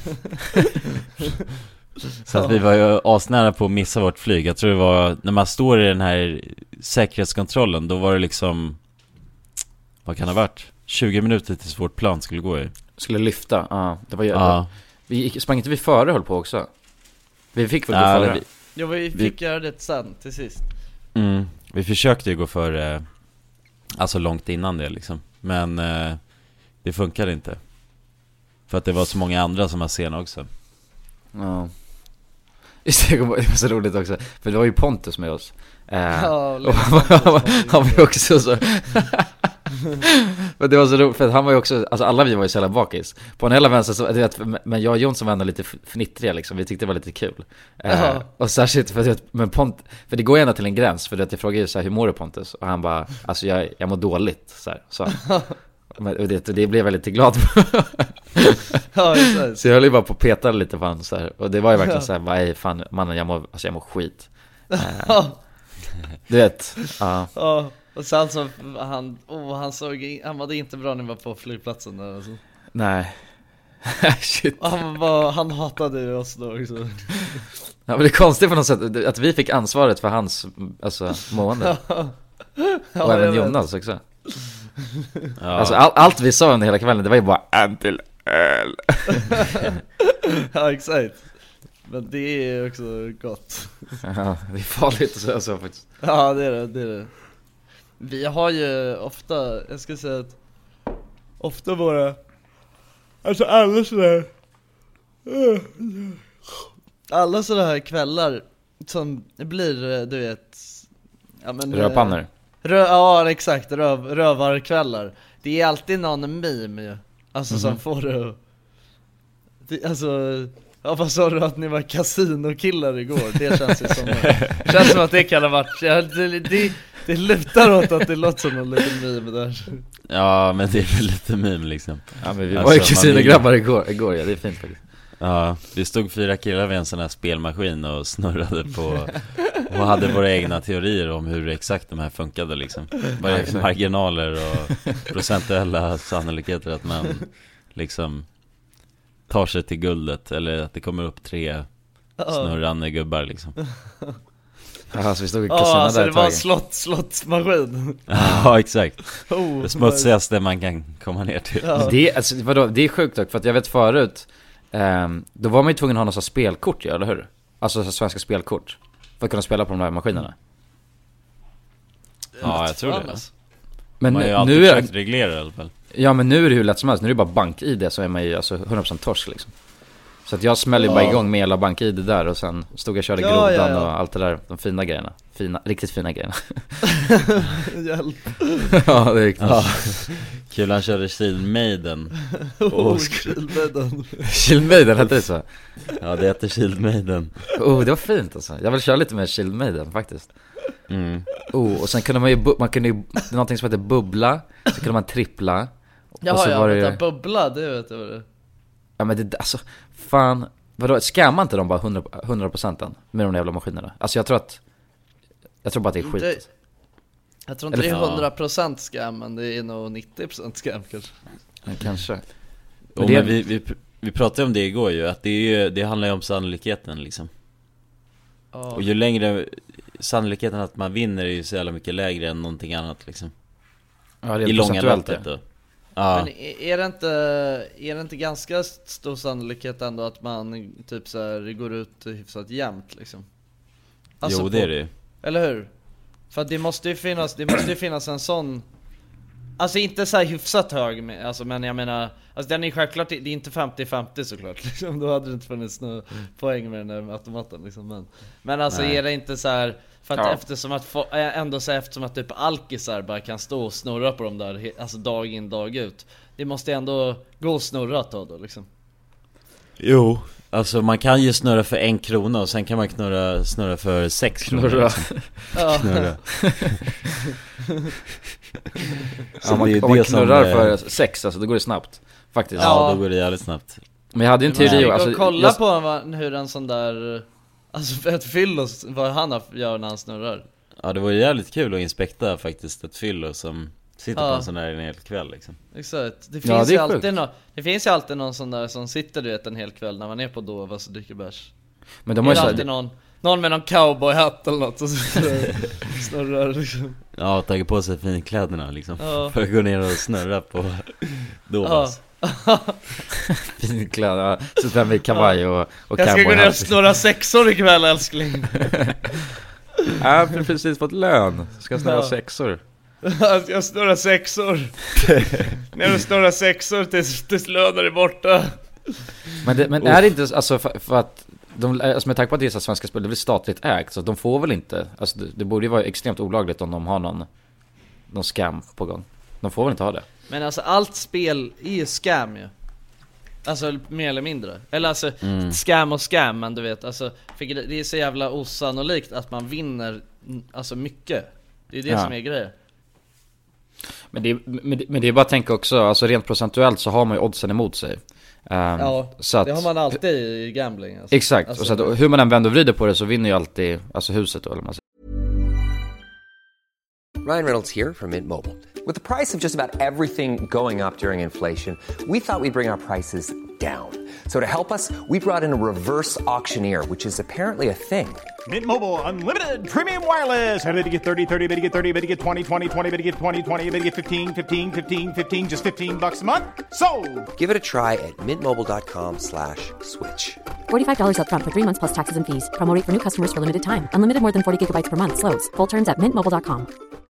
Speaker 8: Så att vi var ju asnära på att missa vårt flyg. Jag tror det var, när man står i den här säkerhetskontrollen, då var det liksom, vad kan det ha varit? tjugo minuter tills vårt plan skulle gå i.
Speaker 7: Skulle lyfta, ja. Det var ju,
Speaker 8: ja.
Speaker 7: Vi gick, sprang inte vi före höll på också? Vi fick väl gå
Speaker 8: ja,
Speaker 7: före?
Speaker 8: Vi,
Speaker 1: ja, vi fick vi, göra det sen till sist.
Speaker 8: Mm, vi försökte ju gå före, alltså långt innan det liksom. Men eh, det funkade inte. För att det var så många andra som var sena också.
Speaker 7: Ja. Just det, det var så roligt också. För det var ju Pontus med oss. Eh,
Speaker 1: ja,
Speaker 7: och han, han, han var ju också så... Men det var så roligt, för att han var ju också... Alltså alla vi var ju så jävla bakis. På en hela vänster så... Vet, men jag och Jonsson var ändå lite fnittriga liksom. Vi tyckte det var lite kul. Eh, och särskilt för att... Men Pont, för det går gärna till en gräns. För att jag frågade ju så här, hur mår du Pontus? Och han bara, alltså jag, jag mår dåligt. Så här, så. Men, och det, och det blev jag väldigt glad på.
Speaker 1: Ja,
Speaker 7: så jag höll ju bara på att peta lite på han så här. Och det var ju verkligen så här, vad fan, mannen, jag mår, alltså jag mår skit. Eh, du vet, ja.
Speaker 1: Ja, och sen så han, oh, han såg, han var det inte bra när vi var på flygplatsen där alltså.
Speaker 7: Nej. Shit.
Speaker 1: Han var, han hatade ju oss då också.
Speaker 7: Ja, men det är konstigt på något sätt att vi fick ansvaret för hans, alltså, mående.
Speaker 1: Ja,
Speaker 7: och även Jonas också.
Speaker 8: Ja.
Speaker 7: Alltså all, allt vi sa under hela kvällen, det var ju bara en till öl.
Speaker 1: Ja, exakt. Men det är också gott.
Speaker 7: Ja, det är farligt att säga så faktiskt.
Speaker 1: Ja, det är det, det är det. Vi har ju ofta, jag ska säga att ofta våra, alltså alla sådär alla sådana här kvällar som blir, du vet, ja, men,
Speaker 7: röpannor.
Speaker 1: Rö, ja, exakt, röv, rövarkvällar. Det är alltid någon meme ju. Alltså mm-hmm. som får det, det alltså, ja, vad sa du att ni var kasinokillar igår? Det känns ju som det känns som att det kan ha varit, ja, det, det, det lutar åt att det låter som en liten meme där.
Speaker 8: Ja, men det är väl lite meme liksom.
Speaker 7: Ja, men vi alltså, var ju kasinograbbar igår, igår, ja, det är fint faktiskt.
Speaker 8: Ja, vi stod fyra killar vid en sån här spelmaskin och snurrade på och hade våra egna teorier om hur exakt de här funkade liksom. Bara marginaler och procentuella sannolikheter att man liksom tar sig till guldet, eller att det kommer upp tre snurrande gubbar liksom.
Speaker 7: Ja, så vi stod i
Speaker 1: ja,
Speaker 7: kasino
Speaker 1: alltså
Speaker 7: där
Speaker 1: det var en slott, slottsmaskin.
Speaker 8: Ja, exakt.
Speaker 1: Oh,
Speaker 8: det smutsigaste man kan komma ner till.
Speaker 1: Ja.
Speaker 7: Det, alltså, vadå, det är sjukt dock, för att jag vet förut Um, då var man ju tvungen att ha några spelkort, ja, eller hur? Alltså så svenska spelkort för att kunna spela på de här maskinerna.
Speaker 8: Ja, jag tror det.
Speaker 7: Men
Speaker 8: man har ju alltid
Speaker 7: nu är
Speaker 8: försökt reglera i alla fall.
Speaker 7: Ja, men nu är det ju lätt som helst. Nu är det bara bank-I D, så är man ju alltså hundra procent torsk liksom. Så att jag smällde ja. bara igång med hela bank-I D där. Och sen stod jag och körde ja, grodan ja, ja. och allt det där. De fina grejerna, fina, riktigt fina grejerna.
Speaker 1: Hjälp.
Speaker 7: Ja, det är riktigt ja.
Speaker 8: Kul, han körde Shield Maiden.
Speaker 1: Oh, Shield Maiden.
Speaker 7: Shield Maiden, hette det så?
Speaker 8: Ja, det heter Shield Maiden.
Speaker 7: Oh, det var fint alltså. Jag vill köra lite med Shield Maiden faktiskt.
Speaker 8: Mm.
Speaker 7: Oh, och sen kunde man ju, man kunde ju, det är någonting som heter bubbla. Så kunde man trippla.
Speaker 1: Jaha,
Speaker 7: och så
Speaker 1: ja,
Speaker 7: var
Speaker 1: det...
Speaker 7: det
Speaker 1: bubbla, det vet jag vad det är.
Speaker 7: Ja, men det, alltså, fan. Vadå, skammar inte de bara hundra procent med de jävla maskinerna? Alltså jag tror att Jag tror bara att det är skit.
Speaker 1: Det, jag tror inte Eller, det är hundra procent scam, men det är nog nittio procent scam kanske.
Speaker 7: Ja, kanske.
Speaker 8: Men det, men vi, vi, vi pratade om det igår ju, att det, är ju, det handlar ju om sannolikheten liksom. Oh. Och ju längre sannolikheten att man vinner är ju så jävla mycket lägre än någonting annat liksom.
Speaker 7: Ja, det är
Speaker 8: i långa loppet då.
Speaker 1: Ja. Men är det inte är det inte ganska stor sannolikhet ändå att man typ så här går ut hyfsat jämnt liksom?
Speaker 8: Alltså jo, det på, är det.
Speaker 1: Eller hur? För det måste ju finnas det måste ju finnas en sån, alltså inte så här hyfsat hög, alltså, men jag menar, alltså den är självklart, det är inte femtio femtio såklart liksom, då hade det inte funnits någon mm. poäng med den där automaten liksom, men men alltså Nej. är det inte så här,
Speaker 9: För att ja. eftersom att få, ändå så eftersom att typ alkisar bara kan stå och snurra på dem där, alltså dag in dag ut. Det måste ändå gå och snurra då, då liksom.
Speaker 8: Jo, alltså man kan ju snurra för en krona och sen kan man knurra, snurra för sex kronor.
Speaker 7: Snurra.
Speaker 8: Ja. Snurra.
Speaker 7: Så man, det är om man knurrar som, för sex, alltså då går det snabbt. Faktiskt.
Speaker 8: Ja, då går det jävligt snabbt.
Speaker 7: Men jag hade ju en teori. Alltså,
Speaker 9: kolla
Speaker 7: jag...
Speaker 9: på vad, hur en sån där, alltså ett fyllo, vad han gör när han snurrar.
Speaker 8: Ja, det var jävligt kul att inspekta faktiskt ett fyllo som sitter ja. på en sån här en hel kväll liksom.
Speaker 9: Exakt. Det finns ja, det ju alltid no- det finns ju alltid någon sån där som sitter du vet en hel kväll när man är på Dovas och dricker bärs. Men de har ju alltid det... någon någon med någon cowboyhatt eller något och så snurrar liksom.
Speaker 8: Ja, tagit på sig finkläderna liksom ja. för att gå ner och snurra på Dovas.
Speaker 7: Ja. Finkläder, så där med kavaj och, och
Speaker 9: jag ska gå ner och snurra sexor ikväll älskling.
Speaker 7: Ja, jag har precis fått lön. Ska snurra ja. sexor.
Speaker 9: Jag snurrar sexor. När du snurrar sexor tills, tills lönen är borta.
Speaker 7: Men, det, men är det inte alltså för, för att de, alltså med tanke på att det är så svenska spel, det blir statligt ägt, så de får väl inte, alltså det, det borde ju vara extremt olagligt om de har någon någon scam på gång. De får väl inte ha det.
Speaker 9: Men alltså allt spel är ju scam ju. Alltså mer eller mindre. Eller alltså mm. scam och scam, men du vet alltså, för det är så jävla osannolikt att man vinner alltså mycket. Det är det ja. som är grejen.
Speaker 7: Men det, men, det, men det är bara att tänka också, alltså rent procentuellt så har man ju oddsen emot sig. Um,
Speaker 9: ja, så att, det har man alltid i gambling alltså.
Speaker 7: Exakt, alltså, och så att, hur man än vänder och vrider på det så vinner ju alltid alltså huset då, eller man säger.
Speaker 10: Ryan Reynolds here from Mint Mobile. With the price of just about everything going up during inflation, we thought we'd bring our prices down. So to help us, we brought in a reverse auctioneer, which is apparently a thing.
Speaker 11: Mint Mobile Unlimited Premium Wireless. How to get thirty, thirty, how to get thirty, how to get twenty, twenty, twenty, how to get twenty, twenty, how to get fifteen, fifteen, fifteen, fifteen, just fifteen bucks a month? Sold!
Speaker 10: Give it a try at mintmobile.com slash switch.
Speaker 12: forty-five dollars up front for three months plus taxes and fees. Promo rate for new customers for limited time. Unlimited more than forty gigabytes per month. Slows full terms at mint mobile dot com.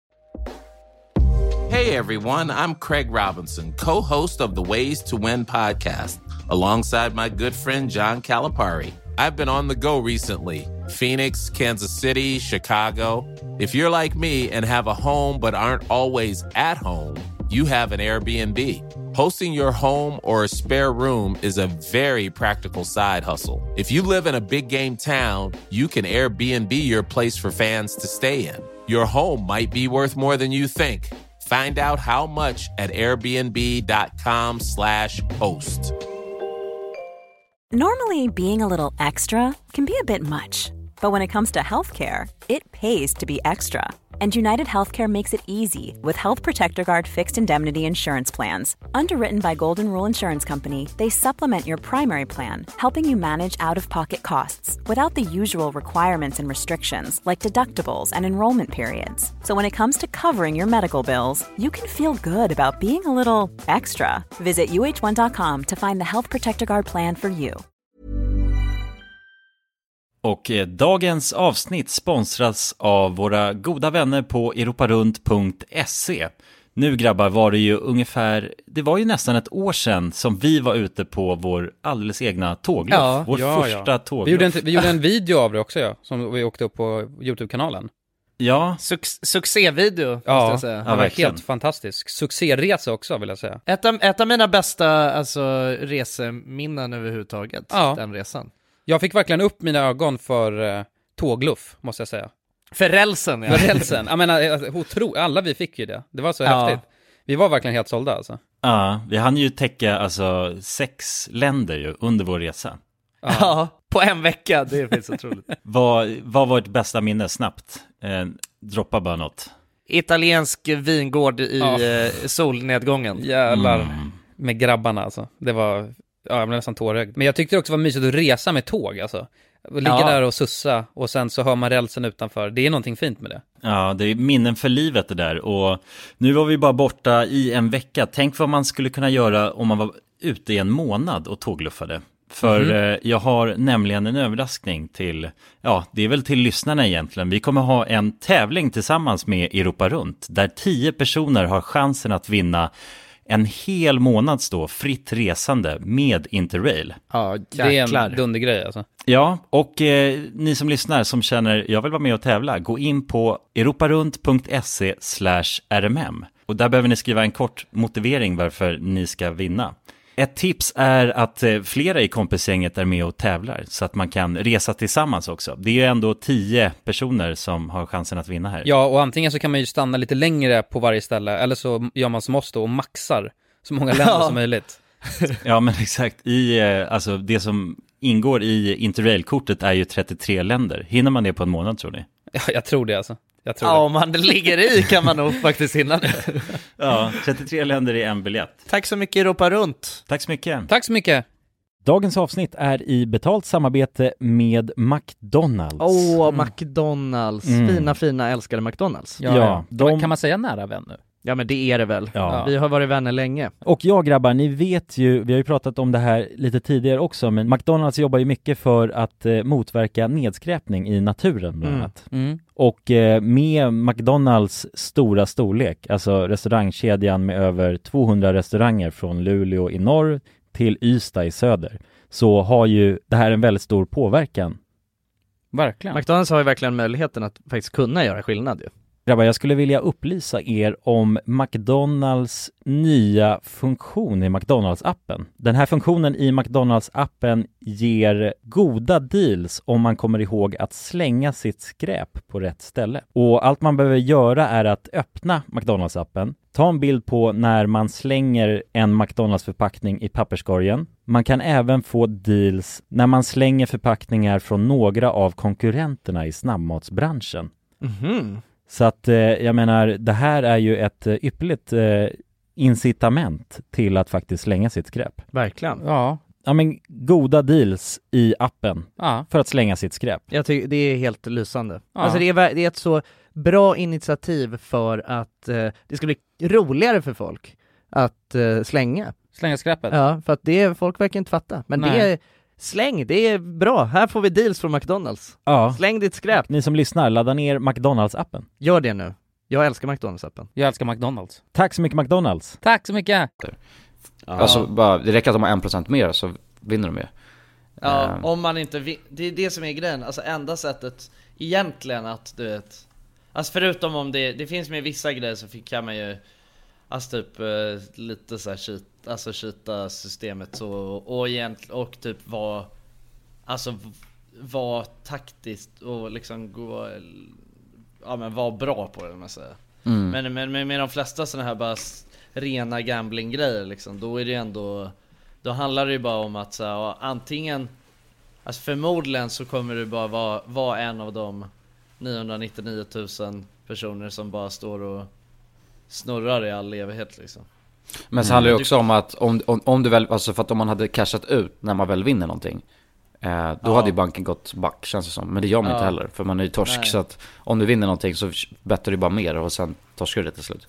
Speaker 13: Hey everyone, I'm Craig Robinson, co-host of the Ways to Win podcast, alongside my good friend John Calipari. I've been on the go recently. Phoenix, Kansas City, Chicago. If you're like me and have a home but aren't always at home, you have an Airbnb. Hosting your home or a spare room is a very practical side hustle. If you live in a big game town, you can Airbnb your place for fans to stay in. Your home might be worth more than you think. Find out how much at airbnb.com slash host.
Speaker 3: Normally, being a little extra can be a bit much. But when it comes to healthcare, it pays to be extra. And United Healthcare makes it easy with Health Protector Guard fixed indemnity insurance plans. Underwritten by Golden Rule Insurance Company, they supplement your primary plan, helping you manage out-of-pocket costs without the usual requirements and restrictions like deductibles and enrollment periods. So when it comes to covering your medical bills, you can feel good about being a little extra. Visit U H one dot com to find the Health Protector Guard plan for you.
Speaker 5: Och eh, dagens avsnitt sponsras av våra goda vänner på europarunt punkt se. Nu grabbar var det ju ungefär, det var ju nästan ett år sedan som vi var ute på vår alldeles egna tågluff. Ja, vår ja, första ja. tågluff.
Speaker 6: Vi gjorde, en, vi gjorde en video av det också, ja, som vi åkte upp på YouTube-kanalen.
Speaker 5: Ja.
Speaker 1: Suc- succévideo,
Speaker 6: ja,
Speaker 1: måste jag säga.
Speaker 6: Ja, ja, helt fantastisk. Succéresa också, vill jag säga.
Speaker 1: Ett av, ett av mina bästa alltså, reseminnen överhuvudtaget, ja. Den resan.
Speaker 6: Jag fick verkligen upp mina ögon för uh, tågluff, måste jag säga.
Speaker 1: För rälsen, ja.
Speaker 6: För rälsen. Jag menar, otro, alla vi fick ju det. Det var så ja. häftigt. Vi var verkligen helt sålda, alltså.
Speaker 5: Ja, vi hann ju täcka alltså, sex länder ju under vår resa.
Speaker 1: Ja, ja, på en vecka. Det är faktiskt otroligt.
Speaker 5: vad, vad var ert bästa minne snabbt? Eh, droppa bara något.
Speaker 1: Italiensk vingård i ja. eh, solnedgången.
Speaker 6: Jävlar. Mm. Med grabbarna, alltså. Det var... Ja, jag blev nästan tårögd. Men jag tyckte det också var mysigt att resa med tåg, alltså. Ligga ja. där och sussa och sen så hör man rälsen utanför. Det är någonting fint med det.
Speaker 5: Ja, det är minnen för livet det där. Och nu var vi bara borta i en vecka. Tänk vad man skulle kunna göra om man var ute i en månad och tågluffade. För mm. eh, jag har nämligen en överraskning till, ja, det är väl till lyssnarna egentligen. Vi kommer ha en tävling tillsammans med Europa Runt där tio personer har chansen att vinna en hel månads då fritt resande med Interrail.
Speaker 1: Ja,
Speaker 6: det är en dundergrej alltså.
Speaker 5: Ja, och eh, ni som lyssnar som känner jag vill vara med och tävla, gå in på europarunt.se slash rmm. Och där behöver ni skriva en kort motivering varför ni ska vinna. Ett tips är att eh, flera i kompisgänget är med och tävlar så att man kan resa tillsammans också. Det är ju ändå tio personer som har chansen att vinna här.
Speaker 6: Ja, och antingen så kan man ju stanna lite längre på varje ställe eller så gör man som oss då och maxar så många länder ja. som möjligt.
Speaker 5: Ja, men exakt. I, eh, alltså, det som ingår i Interrail-kortet är ju trettiotre länder. Hinner man det på en månad tror ni?
Speaker 6: Ja, jag tror det alltså. Jag tror
Speaker 1: ja,
Speaker 6: det.
Speaker 1: om man ligger i kan man nog faktiskt hinna det.
Speaker 5: Ja, trettiotre länder i en biljett.
Speaker 1: Tack så mycket Europa Runt.
Speaker 5: Tack så mycket.
Speaker 6: Tack så mycket.
Speaker 5: Dagens avsnitt är i betalt samarbete med McDonalds.
Speaker 1: Åh, oh, mm. McDonalds. Mm. Fina, fina, älskade McDonalds.
Speaker 6: Ja, ja. De... Kan man säga nära vän nu?
Speaker 1: Ja, men det är det väl.
Speaker 5: Ja.
Speaker 1: Vi har varit vänner länge.
Speaker 5: Och ja, grabbar, ni vet ju, vi har ju pratat om det här lite tidigare också, men McDonalds jobbar ju mycket för att eh, motverka nedskräpning i naturen bland annat.
Speaker 6: Mm. Mm.
Speaker 5: Och eh, med McDonalds stora storlek, alltså restaurangkedjan med över tvåhundra restauranger från Luleå i norr till Ystad i söder, så har ju det här en väldigt stor påverkan.
Speaker 6: Verkligen.
Speaker 1: McDonalds har ju verkligen möjligheten att faktiskt kunna göra skillnad ju.
Speaker 5: Grabbar, jag skulle vilja upplysa er om McDonalds nya funktion i McDonalds-appen. Den här funktionen i McDonalds-appen ger goda deals om man kommer ihåg att slänga sitt skräp på rätt ställe. Och allt man behöver göra är att öppna McDonalds-appen, ta en bild på när man slänger en McDonalds-förpackning i papperskorgen. Man kan även få deals när man slänger förpackningar från några av konkurrenterna i snabbmatsbranschen.
Speaker 1: Mhm.
Speaker 5: Så att eh, jag menar, det här är ju ett eh, ypperligt eh, incitament till att faktiskt slänga sitt skräp.
Speaker 1: Verkligen.
Speaker 6: Ja.
Speaker 5: Ja, men goda deals i appen
Speaker 6: ja.
Speaker 5: för att slänga sitt skräp.
Speaker 1: Jag tycker det är helt lysande.
Speaker 6: Ja.
Speaker 1: Alltså det är, det är ett så bra initiativ för att eh, det ska bli roligare för folk att eh, slänga.
Speaker 6: Slänga skräpet?
Speaker 1: Ja, för att det folk verkar inte fatta. Men
Speaker 6: Nej.
Speaker 1: det är släng, det är bra. Här får vi deals från McDonalds.
Speaker 5: Ja.
Speaker 1: Släng ditt skräp.
Speaker 5: Ni som lyssnar, ladda ner McDonalds-appen.
Speaker 1: Gör det nu. Jag älskar McDonalds-appen.
Speaker 6: Jag älskar McDonalds.
Speaker 5: Tack så mycket McDonalds.
Speaker 6: Tack så mycket.
Speaker 7: Ja. Alltså, bara, det räcker att de har en procent mer så vinner de ju.
Speaker 9: Ja,
Speaker 7: um.
Speaker 9: om man inte vi- det är det som är grejen. Alltså enda sättet egentligen att du vet, alltså förutom om det, det finns med vissa grejer så kan man ju alltså typ eh, lite så här cheat, alltså cheata systemet så, och egentligen och typ vara alltså vara taktiskt och liksom gå, ja men vara bra på det man säger.
Speaker 7: Mm.
Speaker 9: Men men med, med de flesta såna här bara rena gambling grejer liksom, då är det ändå, då handlar det ju bara om att så här, antingen alltså förmodligen så kommer du bara vara, vara en av de niohundranittionio tusen personer som bara står och snurrar i all evighet liksom.
Speaker 7: Men så handlar det också om att om, om, om du väl, alltså för att om man hade cashat ut när man väl vinner någonting, eh, då
Speaker 9: ja.
Speaker 7: hade ju banken gått back känns det som. Men det gör man ja. inte heller, för man är ju torsk. Nej. Så att om du vinner någonting så bettar du bara mer och sen torskar du det till slut.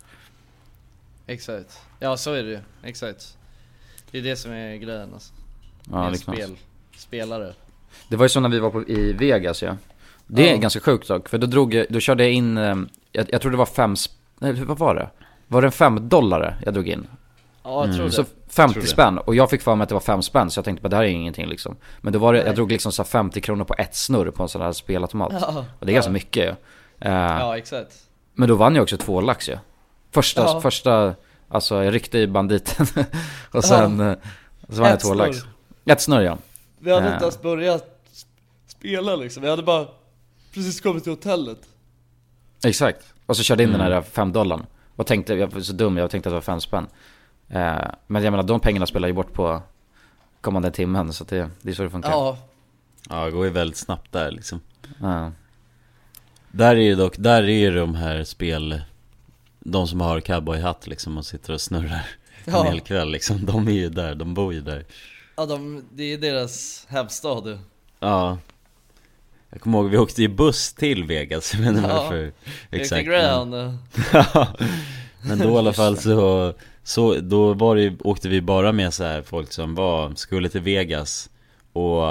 Speaker 9: Exakt. Ja, så är det ju. Exakt. Det är det som är grejen alltså.
Speaker 7: Ja,
Speaker 9: spel, spelare.
Speaker 7: Det var ju så när vi var på, i Vegas, ja. Det är
Speaker 9: ja.
Speaker 7: ganska sjukt dock, för då drog jag, då körde jag in, jag, jag tror det var fem, nej vad var det? Var det en fem dollar jag drog in?
Speaker 9: Ja, jag tror det.
Speaker 7: Så femtio spänn, och jag fick för mig att det var fem spänn, så jag tänkte på det här är ingenting liksom. Men då var det, jag drog liksom så femtio kronor på ett snurr på en sån här spelautomat.
Speaker 9: Ja.
Speaker 7: Och det är ganska mycket ju. Ja. Uh,
Speaker 9: ja, exakt.
Speaker 7: Men då vann jag också två lax ju. Första,
Speaker 9: ja.
Speaker 7: första, alltså jag ryckte i banditen. Och sen, ja. så vann jag två lax. Ett snurr, ja.
Speaker 9: Vi hade uh. inte ens börjat spela liksom, vi hade bara precis kommit till hotellet.
Speaker 7: Exakt. Och så körde in mm. den här fem dollarn. Och tänkte, jag var så dum, jag tänkte att det var fem spänn. Eh, men jag menar, de pengarna spelar ju bort på kommande timmen. Så det, det är så det funkar.
Speaker 9: Ja.
Speaker 8: Ja, det går ju väldigt snabbt där liksom.
Speaker 7: Ja.
Speaker 8: Där är ju dock, där är de här spel, de som har cowboyhatt liksom och sitter och snurrar ja. en hel kväll liksom. De är ju där, de bor ju där.
Speaker 9: Ja, de, det är deras hemstad du.
Speaker 8: Ja. Jag kommer ihåg, vi åkte i buss till Vegas. Men ja, varför exakt. Men, ja, men då i alla fall så, så då var det, åkte vi bara med så här folk som var, skulle till Vegas och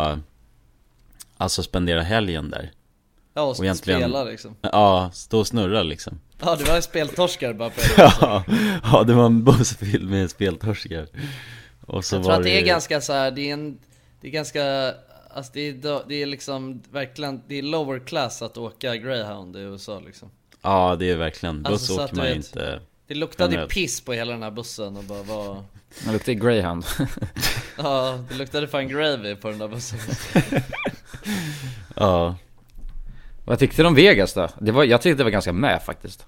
Speaker 8: alltså spendera helgen där.
Speaker 9: Ja, och, och spela liksom.
Speaker 8: Ja, stå och snurra liksom.
Speaker 9: Ja, det var speltorskar bara på
Speaker 8: ja, ja, det var en buss fylld med speltorskar. Och så
Speaker 9: jag
Speaker 8: var
Speaker 9: tror att det
Speaker 8: det
Speaker 9: är ganska så här, det är en, det är ganska, alltså det är, det är liksom verkligen, det är lower class att åka Greyhound i U S A liksom.
Speaker 8: Ja, det är verkligen, buss
Speaker 9: alltså,
Speaker 8: åker man vet, inte.
Speaker 9: Det luktade ju piss på hela den här bussen och bara var...
Speaker 7: Det luktade Greyhound.
Speaker 9: Ja, det luktade fan gravy på den där bussen.
Speaker 7: Ja. Vad tyckte du om Vegas då? Det var, jag tyckte det var ganska med faktiskt.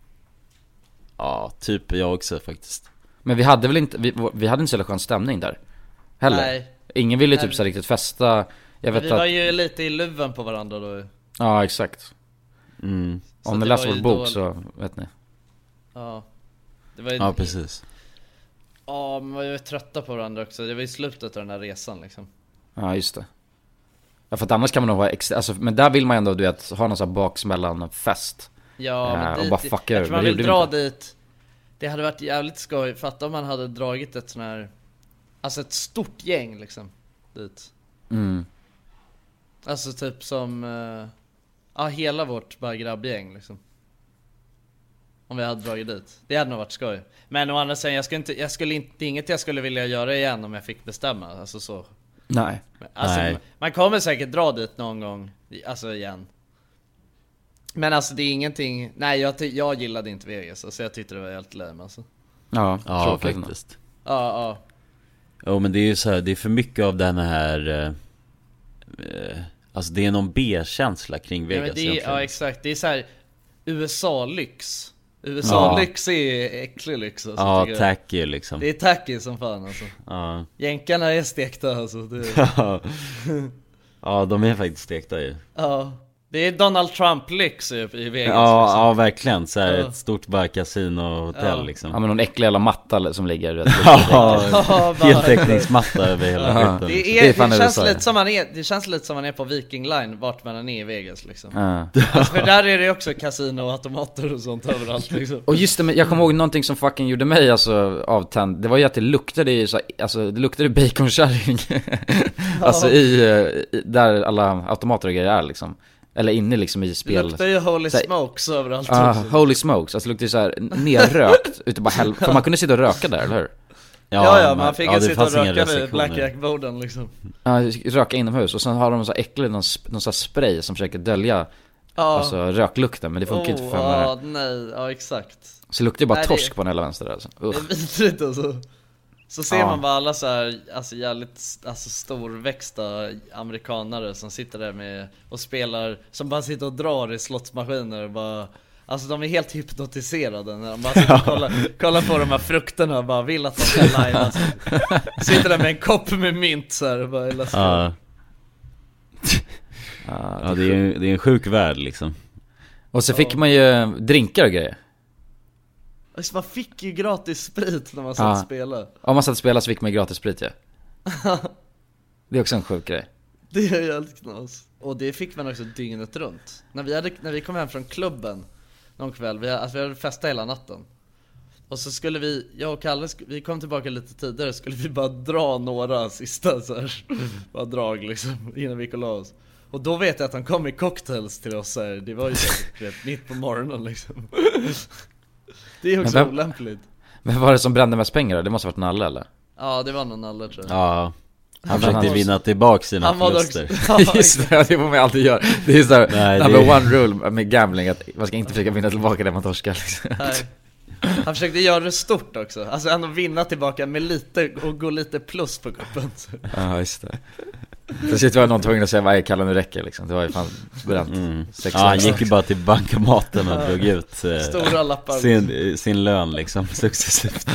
Speaker 8: Ja, typ jag också faktiskt.
Speaker 7: Men vi hade väl inte, vi, vi hade inte så skön stämning där heller. Nej. Ingen ville typ så riktigt festa. Jag vet
Speaker 9: vi
Speaker 7: att...
Speaker 9: var ju lite i luven på varandra då.
Speaker 7: Ja, exakt.
Speaker 8: Mm.
Speaker 7: Om ni läser vår bok då... så vet ni.
Speaker 9: Ja. Det var ju...
Speaker 8: Ja, precis.
Speaker 9: Ja, men vi var ju trötta på varandra också. Det var i slutet av den här resan liksom.
Speaker 7: Ja, just det. Ja, för att annars kan man nog vara extra, alltså, men där vill man ändå, du vet, ha någon sån här baksmällan fest.
Speaker 9: Ja,
Speaker 7: äh,
Speaker 9: men
Speaker 7: och
Speaker 9: dit,
Speaker 7: bara fucka
Speaker 9: jag
Speaker 7: över.
Speaker 9: tror man vill dra dit. Det hade varit jävligt skoj. Fatta om man hade dragit ett sån här, alltså ett stort gäng liksom dit.
Speaker 7: Mm.
Speaker 9: Alltså typ som uh, ja, hela vårt bara grabbgäng liksom. Om vi hade dragit dit. Det hade nog varit skoj. Men å andra sidan, jag skulle inte, jag skulle inte, det är inget jag skulle vilja göra igen om jag fick bestämma. Alltså så.
Speaker 7: Nej.
Speaker 9: Alltså,
Speaker 8: Nej.
Speaker 9: Man kommer säkert dra dit någon gång. Alltså igen. Men alltså det är ingenting. Nej, jag, jag gillade inte Vegas. Alltså jag tyckte det var helt lame alltså.
Speaker 7: Ja,
Speaker 8: ja faktiskt.
Speaker 9: Ja, ja.
Speaker 8: Ja, men det är ju så här, det är för mycket av den här eh, eh, alltså det är någon B-känsla kring Vegas.
Speaker 9: Ja, men det är, ja, exakt. Det är så här U S A-lyx. U S
Speaker 8: Ja.
Speaker 9: A-lyx är äcklig lyx alltså,
Speaker 8: ja,
Speaker 9: tycker jag.
Speaker 8: tacky liksom.
Speaker 9: Det är tacky som fan alltså.
Speaker 8: Ja.
Speaker 9: Jänkarna är stekta alltså det...
Speaker 8: Ja. Ja, de är faktiskt stekta ju.
Speaker 9: Ja. Det är Donald Trump-lyx i, i Vegas
Speaker 8: Ja,
Speaker 9: liksom.
Speaker 8: ja verkligen, så här
Speaker 9: Ja.
Speaker 8: ett stort bara kasino-hotell
Speaker 9: Ja.
Speaker 8: liksom.
Speaker 7: Ja, men någon äcklig jävla matta som ligger vet,
Speaker 8: ja, heltäckningsmatta över hela
Speaker 7: Ja.
Speaker 8: skiten.
Speaker 9: Det, är,
Speaker 7: Det är
Speaker 9: det,
Speaker 7: fan
Speaker 9: känns
Speaker 7: U S A.
Speaker 9: lite som man är, det känns lite som man är på Viking Line vart man än är i Vegas liksom.
Speaker 7: Ja.
Speaker 9: Alltså, för där är det också kasino och automater och sånt överallt liksom.
Speaker 7: Och just det, men jag kommer ihåg någonting som fucking gjorde mig alltså avtänd. Det var ju att det luktade i så, alltså det luktade baconkärring. Alltså i, i där alla automater och grejer är liksom. Eller inne liksom i spel.
Speaker 9: Det luktar ju holy
Speaker 7: så här,
Speaker 9: smokes överallt
Speaker 7: ah,
Speaker 9: också.
Speaker 7: holy smokes, alltså det luktar ju så här nerrökt ute bara hel- för man kunde sitta och röka där, eller hur?
Speaker 9: Ja, ja, man fick
Speaker 8: ja,
Speaker 9: ju
Speaker 8: det
Speaker 9: sitta och
Speaker 8: fanns inga
Speaker 9: röka vid
Speaker 8: restriktioner.
Speaker 9: blackjack-borden liksom.
Speaker 7: Ja, röka inomhus och sen har de så äcklig någon, sp- någon så här spray som försöker dölja
Speaker 9: Ja.
Speaker 7: alltså röklukten, men det funkar inte
Speaker 9: Oh,
Speaker 7: för mig.
Speaker 9: ja, nej, ja exakt.
Speaker 7: Så det luktar ju bara
Speaker 9: Nej,
Speaker 7: torsk
Speaker 9: det-
Speaker 7: på den hela vänster där alltså.
Speaker 9: Det
Speaker 7: Usch.
Speaker 9: är vidrigt alltså. Så ser
Speaker 7: Ja.
Speaker 9: man bara alla så här, alltså jävligt alltså storväxta amerikanare som sitter där med och spelar, som bara sitter och drar i slottsmaskiner och bara, alltså de är helt hypnotiserade när de bara sitter och kollar, kollar på de här frukterna och bara vill att de ska lajva alltså. Sitter där med en kopp med mint så här och bara hela
Speaker 8: Ja. Ja, det är, det är en sjuk värld liksom.
Speaker 7: Och så fick man ju drinkar och grejer.
Speaker 9: alltså, man fick ju gratis sprit när man satt
Speaker 7: Ja.
Speaker 9: och spelade.
Speaker 7: Om man satt och spelade så fick man ju gratis sprit, ja. Det är också en sjuk grej.
Speaker 9: Det är helt knas. Och det fick man också dygnet runt. När vi, hade, när vi kom hem från klubben någon kväll, vi, alltså vi hade festat hela natten. Och så skulle vi, jag och Kalle, sk- vi kom tillbaka lite tidigare, skulle vi bara dra några sista så här, bara drag liksom, innan vi gick och la oss. Och då vet jag att han kom med cocktails till oss här. Det var ju säkert vet, mitt på morgonen liksom. Det är också
Speaker 7: Men vem-
Speaker 9: olämpligt.
Speaker 7: Men var det som brände mest pengar då? Det måste ha varit Nalle, eller?
Speaker 9: Ja, det var någon alla tror jag.
Speaker 8: Ja. Han
Speaker 7: Han-
Speaker 8: försökte
Speaker 7: han-
Speaker 8: vinna tillbaka sina
Speaker 9: Han var dock-
Speaker 8: förluster.
Speaker 9: Ja,
Speaker 7: Just det, det får man alltid göra. Det är såhär,
Speaker 8: Nej,
Speaker 7: number
Speaker 8: det-
Speaker 7: one rule med gambling, att man ska inte försöka vinna tillbaka det man torskar liksom.
Speaker 9: Nej. Han försökte göra det stort också. Alltså ändå vinna tillbaka med lite och gå lite plus på kuppen.
Speaker 7: Ja, just det. Till slut var någon tvungen att säga, vad är Kalle, nu räcker liksom. Det var ju fan bränt.
Speaker 8: Mm.
Speaker 7: Sex
Speaker 8: Ja, han
Speaker 7: år.
Speaker 8: gick ju bara till bankomaten och drog ut eh,
Speaker 9: Stora lappar.
Speaker 8: sin, sin lön liksom successivt.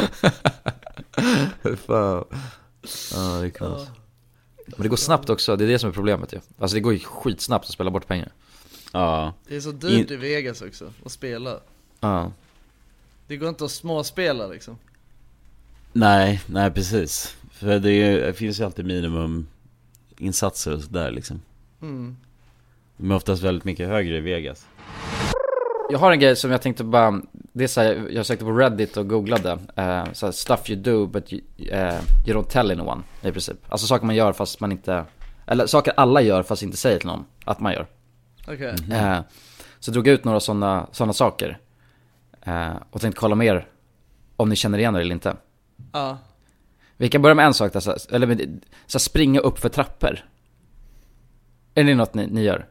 Speaker 7: Fan. Ja, det är knas. Men det går snabbt också, det är det som är problemet ju. Alltså det går ju skitsnabbt att spela bort pengar.
Speaker 8: Ja.
Speaker 9: Det är så dyrt i Vegas också att spela.
Speaker 7: Ja.
Speaker 9: Det går inte att småspela liksom.
Speaker 8: Nej, nej precis. För det, är, det finns ju alltid minimum insatser och sådär liksom.
Speaker 9: Mm.
Speaker 8: De är oftast väldigt mycket högre i Vegas.
Speaker 7: Jag har en grej som jag tänkte bara, det är så här, jag sökte på Reddit och googlade uh, så här, stuff you do but you, uh, you don't tell anyone i princip. Alltså saker man gör fast man inte, eller saker alla gör fast inte säger till någon att man gör.
Speaker 9: Okej.
Speaker 7: Okay. Uh, så drog jag ut några sådana såna saker. eh, och tänkte kolla mer om ni känner igen det eller inte.
Speaker 9: Ja.
Speaker 7: Vi kan börja med en sak där, eller med, så springa upp för trappor. Är det något ni, ni gör?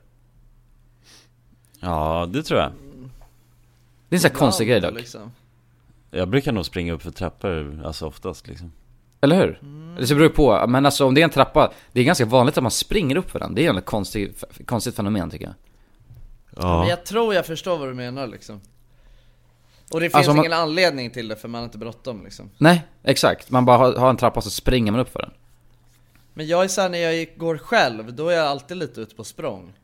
Speaker 8: Ja, det tror jag.
Speaker 7: Det är en sån här konstig grej dock.
Speaker 9: Liksom.
Speaker 8: Jag brukar nog springa upp för trappor, alltså oftast liksom.
Speaker 7: Eller hur? Mm. Det beror på, men alltså om det är en trappa, det är ganska vanligt att man springer upp för den. Det är ett konstigt, konstigt fenomen tycker jag.
Speaker 9: Ja. Men jag tror jag förstår vad du menar liksom. Och det finns
Speaker 7: alltså,
Speaker 9: ingen
Speaker 7: man...
Speaker 9: anledning till det, för man har inte bråttom liksom.
Speaker 7: Nej, exakt. Man bara har, har en trappa och så springer man upp för den.
Speaker 9: Men jag är så här, när jag går själv, då är jag alltid lite ute på språng. Alltså,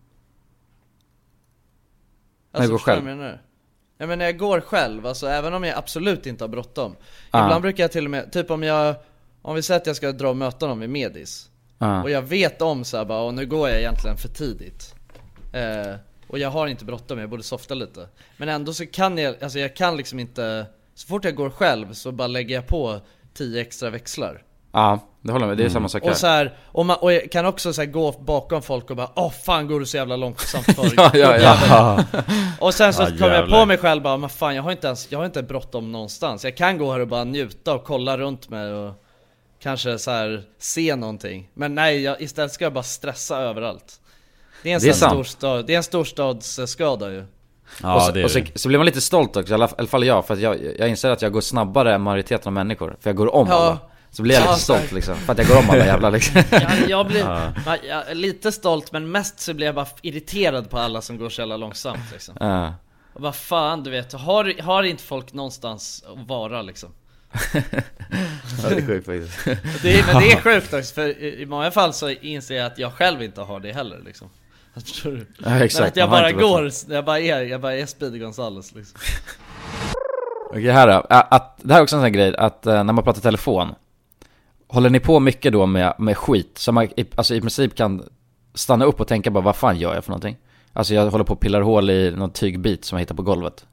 Speaker 7: när jag går själv?
Speaker 9: Jag menar. Ja, men när jag går själv, alltså även om jag absolut inte har bråttom.
Speaker 7: Ah.
Speaker 9: Ibland brukar jag till och med, typ om jag, om vi säger att jag ska dra och möta någon vid Medis.
Speaker 7: Ah.
Speaker 9: Och jag vet om så här, bara, och nu går jag egentligen för tidigt. Eh, och jag har inte bråttom, jag borde softa lite. Men ändå så kan jag, alltså jag kan liksom inte, så fort jag går själv så bara lägger jag på tio extra växlar.
Speaker 7: Ja, det håller med, det är mm. samma sak här.
Speaker 9: Och så här, och, man, och jag kan också så här gå bakom folk och bara, åh fan går du så jävla långsamt för.
Speaker 7: ja, ja, ja.
Speaker 9: Och sen så
Speaker 8: ja,
Speaker 9: kommer jag på mig själv bara, men fan jag har inte ens, jag har inte bråttom någonstans. Jag kan gå här och bara njuta och kolla runt mig och kanske så här se någonting. Men nej, jag, istället ska jag bara stressa överallt. Det är en, det är storstad, det är en storstadsskada ju.
Speaker 7: Ja, och så, det är och så, så blir man lite stolt också, i alla fall jag. För att jag, jag inser att jag går snabbare än majoriteten av människor. För jag går om ja. alla. Så blir jag lite ja, stolt liksom, för att jag går om alla jävla liksom.
Speaker 9: Ja, jag blir ja. jag, lite stolt, men mest så blir jag bara irriterad på alla som går så jävla långsamt liksom. Ja. Och vad fan, du vet, har, har inte folk någonstans att vara liksom?
Speaker 7: Ja, det är sjukt faktiskt.
Speaker 9: Det är, men det är sjukt också, för i många fall så inser jag att jag själv inte har det heller liksom. Förstår du?
Speaker 7: Ja, exakt.
Speaker 9: Men att jag bara går, jag bara är, jag bara är Speedy Gonzales liksom.
Speaker 7: Okej, här då. Att, det här är också en sån här grej, att när man pratar telefon, håller ni på mycket då med, med skit så man alltså i princip kan stanna upp och tänka bara, vad fan gör jag för någonting? Alltså jag håller på att pilla hål i någon tygbit som jag hittar på golvet.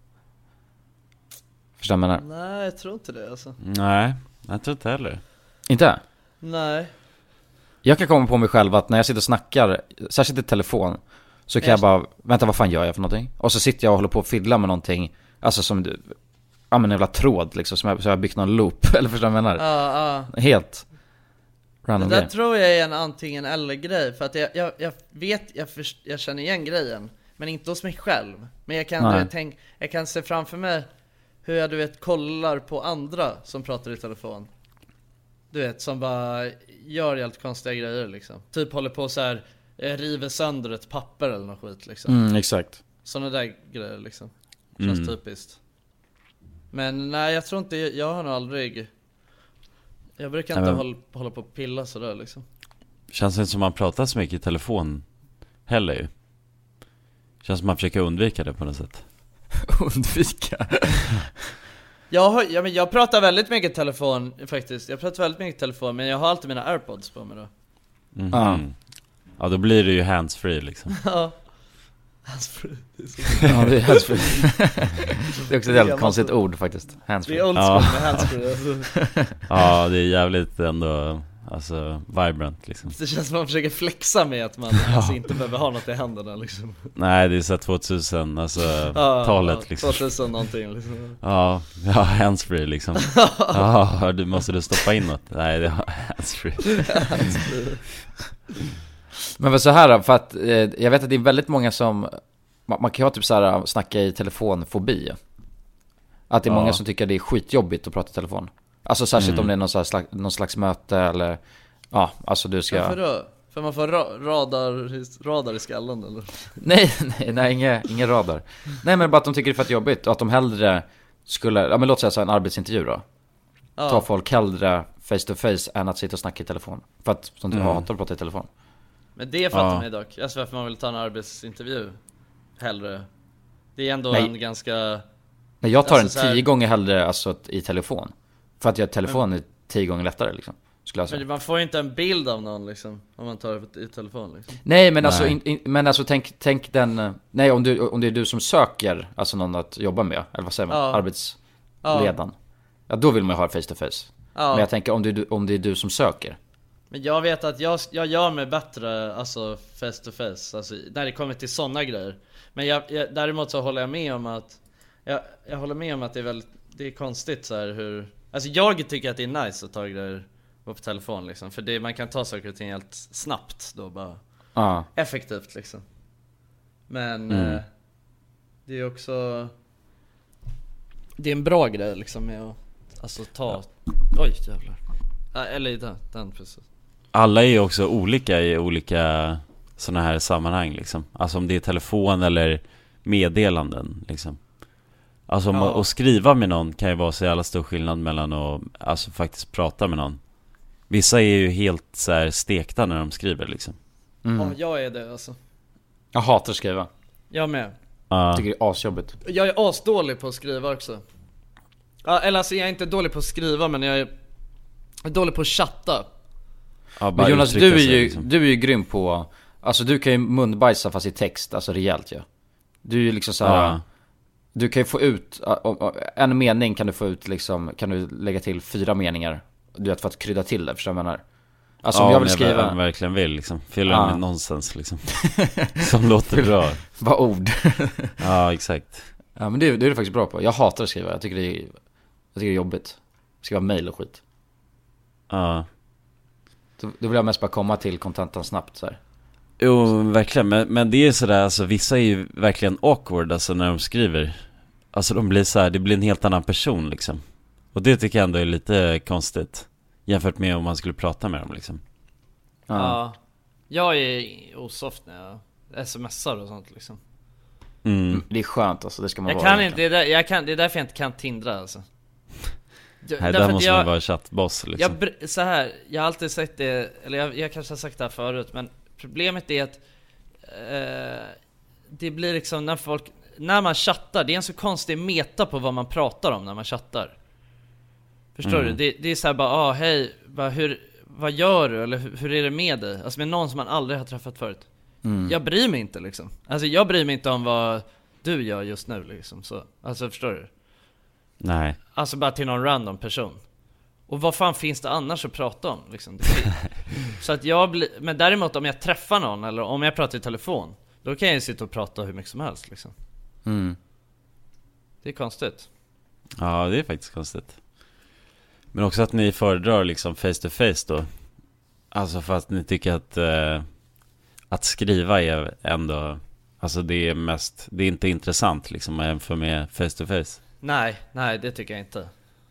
Speaker 7: Förstår man?
Speaker 9: Nej, jag tror inte det alltså.
Speaker 8: Nej, jag tror inte heller.
Speaker 7: Inte?
Speaker 9: Nej.
Speaker 7: Jag kan komma på mig själv att när jag sitter och snackar, särskilt i telefon, så kan jag, jag bara, vänta, vad fan gör jag för någonting? Och så sitter jag och håller på att fiddla med någonting, alltså som du, ja men en jävla tråd liksom, som jag, så jag har byggt någon loop, eller förstår du vad jag menar?
Speaker 9: Ja, ja.
Speaker 7: Helt random
Speaker 9: det där
Speaker 7: grej.
Speaker 9: tror jag är en antingen eller grej, för att jag, jag, jag vet, jag, först, jag känner igen grejen, men inte hos mig själv. Men jag kan, du vet, tänk, jag kan se framför mig hur jag, du vet, kollar på andra som pratar i telefon. Du vet, som bara gör helt konstiga grejer liksom. Typ håller på så här, river sönder ett papper eller något skit liksom.
Speaker 7: Mm, exakt.
Speaker 9: Sådana där grejer liksom. Känns mm. typiskt. Men nej, jag tror inte, jag har nog aldrig, jag brukar inte nej, men... hålla, hålla på och pilla sådär liksom.
Speaker 8: Känns inte som man pratar så mycket i telefon heller ju. Känns som man försöker undvika det på något sätt.
Speaker 7: Undvika?
Speaker 9: jag, har, ja, men jag pratar väldigt mycket i telefon faktiskt. Jag pratar väldigt mycket i telefon, men jag har alltid mina AirPods på mig då.
Speaker 8: Mm-hmm. Ah. Ja, då blir det ju handsfree liksom.
Speaker 9: Ja. Handsfree. Det är så
Speaker 7: ja, det är handsfree. Det är också ett jävligt konstigt ord faktiskt. Handsfree.
Speaker 9: Det är old school ja. med handsfree. Alltså.
Speaker 8: Ja, det är jävligt ändå, alltså, vibrant liksom.
Speaker 9: Det känns som att man försöker flexa med att man ja. alltså, inte behöver ha något i händerna liksom.
Speaker 8: Nej, det är så tvåtusen, alltså ja, talet
Speaker 9: ja,
Speaker 8: liksom.
Speaker 9: tvåtusen någonting liksom.
Speaker 8: Ja, ja, handsfree liksom. Ja, du måste du stoppa in något. Nej, det är handsfree. Handsfree.
Speaker 7: Men vad så här då, för att eh, jag vet att det är väldigt många som man, man kan ju ha typ så här snacka i telefonfobi. Att det är ja. många som tycker det är skitjobbigt att prata i telefon. Alltså särskilt mm. om det är någon, så här slags, någon slags möte eller ja, alltså du ska.
Speaker 9: Varför då? För man får ra- radar, radar i skallen eller?
Speaker 7: Nej, nej, nej, inga, ingen radar. Nej, men bara att de tycker det är för att jobbigt och att de hellre skulle, ja men låt säga så en arbetsintervju då. Ja. Ta folk hellre face to face än att sitta och snacka i telefon. För att de mm. hatar att prata i telefon.
Speaker 9: Men det fattar ja. mig dock. Alltså varför man vill ta en arbetsintervju hellre. Det är ändå nej. en ganska...
Speaker 7: Nej, jag tar
Speaker 9: alltså,
Speaker 7: en tio här... gånger hellre alltså, i telefon. För att jag telefon men... är tio gånger lättare liksom, skulle jag säga.
Speaker 9: Men man får ju inte en bild av någon liksom, om man tar det i telefon liksom.
Speaker 7: Nej, men nej. alltså, in, in, men alltså tänk, tänk den... Nej, om, du, om det är du som söker alltså någon att jobba med, eller vad säger man? Ja. Arbetsledan. Ja. ja, då vill man ha face to face. Ja. Men jag tänker om, du, om det är du som söker.
Speaker 9: Men jag vet att jag, jag gör mig bättre alltså face to face, alltså när det kommer till sådana grejer. Men jag, jag, däremot så håller jag med om att jag, jag håller med om att det är väldigt, det är konstigt så här hur, alltså jag tycker att det är nice att ta grejer på telefon liksom, för det, man kan ta saker och ting helt snabbt då bara,
Speaker 7: ah.
Speaker 9: effektivt liksom. Men
Speaker 7: mm.
Speaker 9: eh, det är också, det är en bra grej liksom med att alltså ta, oj jävlar, eller den, den precis.
Speaker 8: Alla är ju också olika i olika såna här sammanhang liksom. Alltså om det är telefon eller meddelanden liksom. Alltså om
Speaker 9: ja.
Speaker 8: att skriva med någon kan ju vara så jävla stor skillnad mellan att alltså faktiskt prata med någon. Vissa är ju helt så här stekta när de skriver liksom.
Speaker 9: Mm. Ja, jag är det alltså.
Speaker 7: Jag hatar att skriva.
Speaker 9: Jag med.
Speaker 7: Jag tycker det är asjobbigt.
Speaker 9: Jag är asdålig på att skriva också. Ja, eller alltså jag är inte dålig på att skriva, men jag är dålig på att chatta.
Speaker 7: Ja, men Jonas, du är ju liksom. Du är ju grym på, alltså du kan ju munbajsa fast i text, alltså rejält ju. Ja. Du är ju liksom så här, ja. Du kan ju få ut en mening, kan du få ut liksom, kan du lägga till fyra meningar, du vet, för att krydda till det, förstår du vad jag menar? Alltså
Speaker 8: ja,
Speaker 7: om jag vill skriva,
Speaker 8: jag verkligen vill liksom fylla
Speaker 7: ja.
Speaker 8: med nonsens liksom. Som låter bra.
Speaker 7: Bara ord.
Speaker 8: Ja, exakt.
Speaker 7: Ja, men det, det är du faktiskt bra på. Jag hatar att skriva, jag tycker det är, jag tycker det är jobbigt. Skriva mejl och skit.
Speaker 8: Ja.
Speaker 7: Då, då vill jag mest bara komma till kontentan snabbt så här.
Speaker 8: Jo, verkligen, men, men det är sådär, alltså vissa är ju verkligen awkward alltså när de skriver. Alltså de blir så här, det blir en helt annan person liksom. Och det tycker jag ändå är lite konstigt jämfört med om man skulle prata med dem liksom.
Speaker 9: Ja, ja. Jag är osoft när jag smsar och sånt liksom.
Speaker 8: Mm.
Speaker 7: Det är skönt alltså, det ska man
Speaker 9: jag
Speaker 7: vara.
Speaker 9: Kan inte, det, är där, jag kan, det är därför jag inte kan tindra alltså.
Speaker 8: Nej, där måste jag, man vara chattboss liksom.
Speaker 9: Jag, så här, jag har alltid sagt det, eller jag, jag kanske har sagt det här förut, men problemet är att eh, det blir liksom när folk, när man chattar, det är en så konstig meta på vad man pratar om när man chattar. Förstår mm. du? Det, det är så här bara, ah, hej, bara, hur, vad gör du? Eller hur, hur är det med dig? Alltså med någon som man aldrig har träffat förut. Mm. Jag bryr mig inte liksom. Alltså jag bryr mig inte om vad du gör just nu liksom. Så, alltså förstår du?
Speaker 8: Nej.
Speaker 9: Alltså bara till någon random person. Och vad fan finns det annars att prata om liksom? Så att jag blir, men däremot om jag träffar någon eller om jag pratar i telefon, då kan jag ju sitta och prata hur mycket som helst liksom.
Speaker 7: Mm.
Speaker 9: Det är konstigt.
Speaker 8: Ja, det är faktiskt konstigt. Men också att ni föredrar liksom face to face då. Alltså för att ni tycker att eh, att skriva är ändå, alltså det är mest, det är inte intressant liksom att jämföra med face to face.
Speaker 9: Nej, nej det tycker jag inte.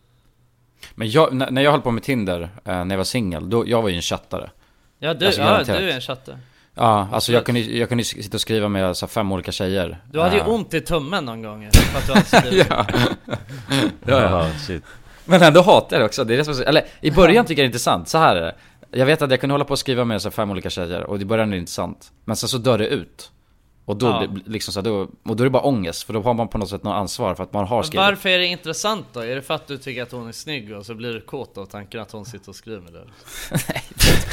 Speaker 7: Men jag, när jag höll på med Tinder eh, när jag var singel, då jag var ju en chattare.
Speaker 9: Ja, du,
Speaker 7: alltså,
Speaker 9: ja, du är en chattare.
Speaker 7: Ja, alltså jag kunde, jag kunde sitta och skriva med så fem olika tjejer.
Speaker 9: Du hade ju
Speaker 7: uh.
Speaker 9: ont i tummen någon gång för att du hade skrivit.
Speaker 7: ja. ja, ja. Shit. Men ändå hatar jag det också. Det är det som, eller i början tycker jag det är intressant. Så här är det. Jag vet att jag kunde hålla på och skriva med så fem olika tjejer, och i början är det intressant. Men sen så dör det ut. Och då,
Speaker 9: ja.
Speaker 7: liksom så här, då, och då är det bara ångest, för då har man på något sätt något ansvar för att man har skrivit.
Speaker 9: Varför är det intressant då? Är det för att du tycker att hon är snygg och så blir du kåt av tanken att hon sitter och skriver med dig?
Speaker 7: Nej,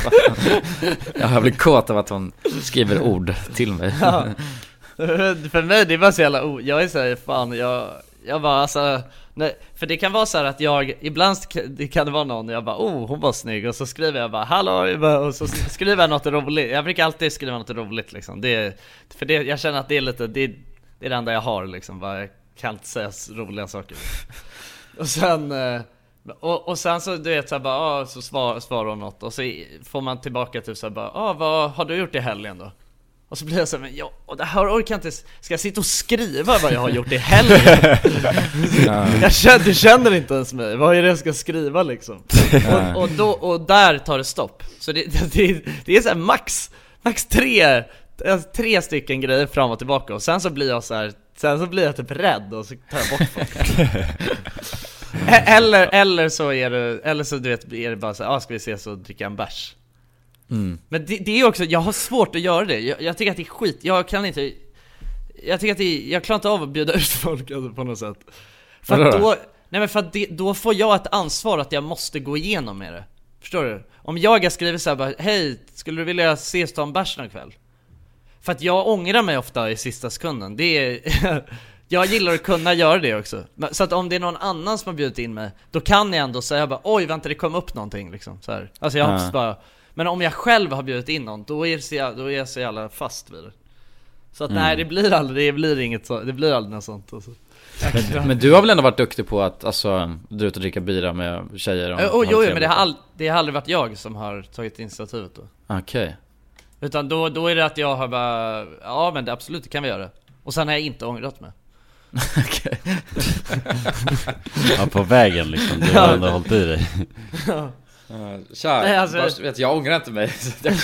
Speaker 7: jag blir kåt av att hon skriver ord till mig.
Speaker 9: Ja. För mig det är bara så jävla o... Jag är så här, fan, jag, jag bara alltså... Nej, för det kan vara så här att jag ibland det kan det vara någon och jag bara oh hon var snygg och så skriver jag bara hallå och så skriver jag något roligt. Jag brukar alltid skriva något roligt liksom. Det för det jag känner att det är lite det, det är det enda jag har liksom, bara jag kan inte säga roliga saker. Och sen och, och sen så du vet så här bara ah, så svar, svarar hon något och så får man tillbaka typ så här bara ah, vad har du gjort i helgen då? Och så blir jag så här, men ja, och det här orkar jag inte. Ska jag sitta och skriva vad jag har gjort i helgen? jag känner, du känner inte ens mig. Vad är det jag ska skriva liksom? och, och, då, och där tar det stopp. Så det, det, det är så här max, max tre, tre stycken grejer fram och tillbaka. Och sen så blir jag så här, sen så blir jag typ rädd och så tar jag bort folk. eller, eller så är det, eller så du vet, är det bara så här, ah, ska vi ses och dricka en bärs? Mm. Men det, det är också, jag har svårt att göra det. Jag, jag tycker att det är skit. Jag kan inte Jag tycker att det, jag klarar inte av att bjuda ut folk alltså, på något sätt. För att då, nej men för att det, då får jag ett ansvar att jag måste gå igenom med det. Förstår du? Om jag har skrivit så här bara, hej, skulle du vilja ses ta en bärs någon kväll? För att jag ångrar mig ofta i sista sekunden. Det är jag gillar att kunna göra det också. Så att om det är någon annan som har bjudit in mig, då kan jag ändå säga bara, oj vänta det kom upp någonting liksom, så här. Alltså jag hoppas uh. bara. Men om jag själv har bjudit in någon, då är, så, då är jag så jävla fast vid det. Så att mm. nej, det blir aldrig, det blir inget så, det blir aldrig något sånt alltså.
Speaker 7: men, men du har väl ändå varit duktig på att alltså, dra ut och dricka bira med tjejer?
Speaker 9: Oh, oh, jo, men det har, all, det har aldrig varit jag som har tagit initiativet då.
Speaker 7: Okej. Okay.
Speaker 9: Utan då, då är det att jag har bara, ja men det absolut, det kan vi göra. Och sen har jag inte ångrat mig.
Speaker 7: Okej.
Speaker 8: Ja, på vägen liksom, du har ändå hållit i dig.
Speaker 7: Ja. Uh, tja, Nej, alltså, bara, vet, jag ångrar inte mig.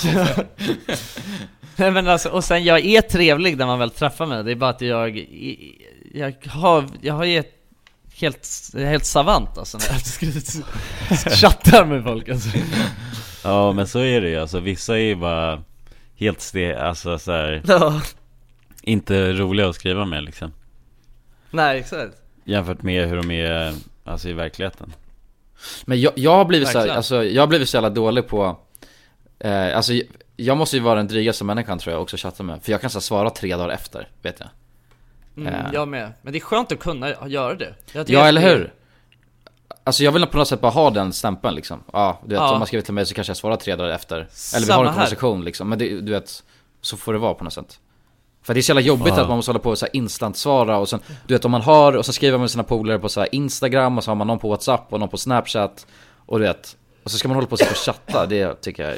Speaker 9: Nej, men alltså, och sen jag är trevlig när man väl träffar mig. Det är bara att jag Jag har, jag har ju helt, helt savant alltså, när jag chattar med folk alltså.
Speaker 8: Ja, men så är det ju. Alltså, vissa är ju bara helt ste, alltså så här,
Speaker 9: ja.
Speaker 8: Inte roliga att skriva med liksom.
Speaker 9: Nej, exakt.
Speaker 8: Jämfört med hur de är alltså, i verkligheten.
Speaker 7: Men jag, jag har blivit så här, alltså, jag har blivit så jävla dålig på eh, alltså, jag måste ju vara den drygaste människan tror jag också chatta med. För jag kan så svara tre dagar efter, vet jag.
Speaker 9: Mm, eh. Jag med. Men det är skönt att kunna göra det.
Speaker 7: Ja, eller hur? Alltså jag vill på något sätt bara ha den stämpeln liksom. Ja, du vet, ja. Om man skriver till mig så kanske jag svarar tre dagar efter. Eller vi
Speaker 9: Samma
Speaker 7: har en konversation här. Liksom. Men det, du vet, så får det vara på något sätt. För det är så jävla jobbigt ja. Att man måste hålla på och så här instant svara. Och sen, du vet, om man har, och så skriver man med sina polare på så här Instagram. Och så har man någon på WhatsApp och någon på Snapchat. Och du vet, och så ska man hålla på och, och chatta. Det tycker jag är...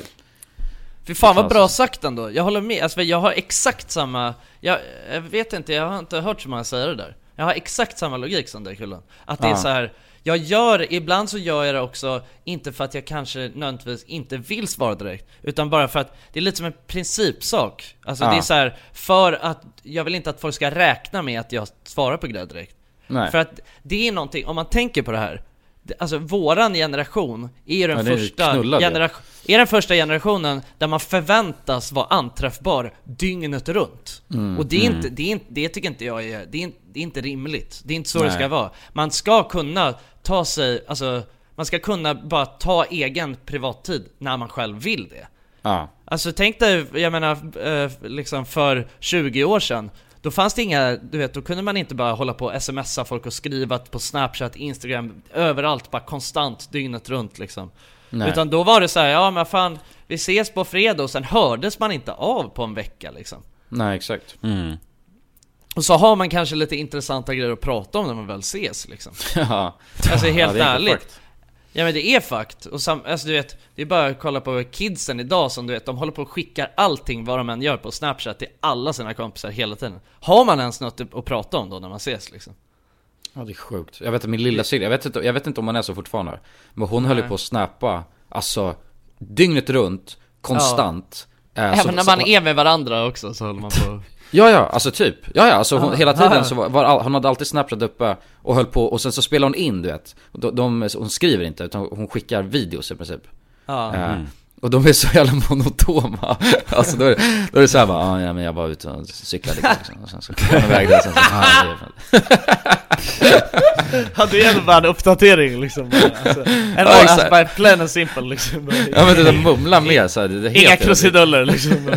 Speaker 9: Fy fan vad bra sagt ändå. Jag håller med, alltså, jag har exakt samma jag, jag vet inte, jag har inte hört så många säga det där. Jag har exakt samma logik som dig, Kullen. Att det ja. Är så här, jag gör, ibland så gör jag det också inte för att jag kanske nödvändigtvis inte vill svara direkt, utan bara för att det är lite som en principsak. Alltså ja. Det är så här, för att jag vill inte att folk ska räkna med att jag svarar på grejer direkt.
Speaker 7: Nej.
Speaker 9: För att det är någonting, om man tänker på det här, alltså våran generation är den, ja, första generation, är den första generationen där man förväntas vara anträffbar dygnet runt. Mm, och det är mm. inte det är inte det tycker inte jag är det är inte, det är inte rimligt. Det är inte så Nej. Det ska vara. Man ska kunna ta sig, alltså man ska kunna bara ta egen privattid när man själv vill det.
Speaker 7: Ja.
Speaker 9: Alltså tänk dig, jag menar eh, liksom för tjugo år sedan. Då fanns det inga, du vet, då kunde man inte bara hålla på och smsa folk och skriva på Snapchat, Instagram, överallt, bara konstant, dygnet runt liksom. Nej. Utan då var det så här, ja men fan, vi ses på fredag, och sen hördes man inte av på en vecka liksom.
Speaker 7: Nej, exakt.
Speaker 8: Mm.
Speaker 9: Och så har man kanske lite intressanta grejer att prata om när man väl ses liksom.
Speaker 7: Ja.
Speaker 9: Alltså helt
Speaker 7: ja,
Speaker 9: ärligt. Ja men det är fakt. Och sam, alltså, du vet, det är bara att kolla på kidsen idag som du vet, de håller på och skickar allting vad de än gör på Snapchat till alla sina kompisar hela tiden. Har man ens något att prata om då när man ses liksom?
Speaker 7: Ja, det är sjukt. Jag vet att min lilla syster, jag vet inte, jag vet inte om man är så fortfarande, men hon Nej. höll ju på att snappa alltså dygnet runt, konstant.
Speaker 9: Ja. Även så, när man så, är med varandra också så håller man på.
Speaker 7: Ja, ja, alltså typ. Ja, ja, alltså hon, hela tiden så var, var hon hade alltid Snapchat uppe och höll på, och sen så spelar hon in, du vet. De, de, hon skriver inte, utan hon skickar videos i princip.
Speaker 9: Ja.
Speaker 7: Uh, mm. Och de är så jävla monotoma. Alltså då är det, då är det så här bara, ah, ja men jag var ute och cyklade liksom, och sen så kom jag iväg där, sen så, ah,
Speaker 9: hade ju ändå bara en uppdatering liksom. Alltså, en ja, alltså, bara plain and simple liksom.
Speaker 7: Ja men det mumlar mer så här, det är helt
Speaker 9: inga krusiduller liksom.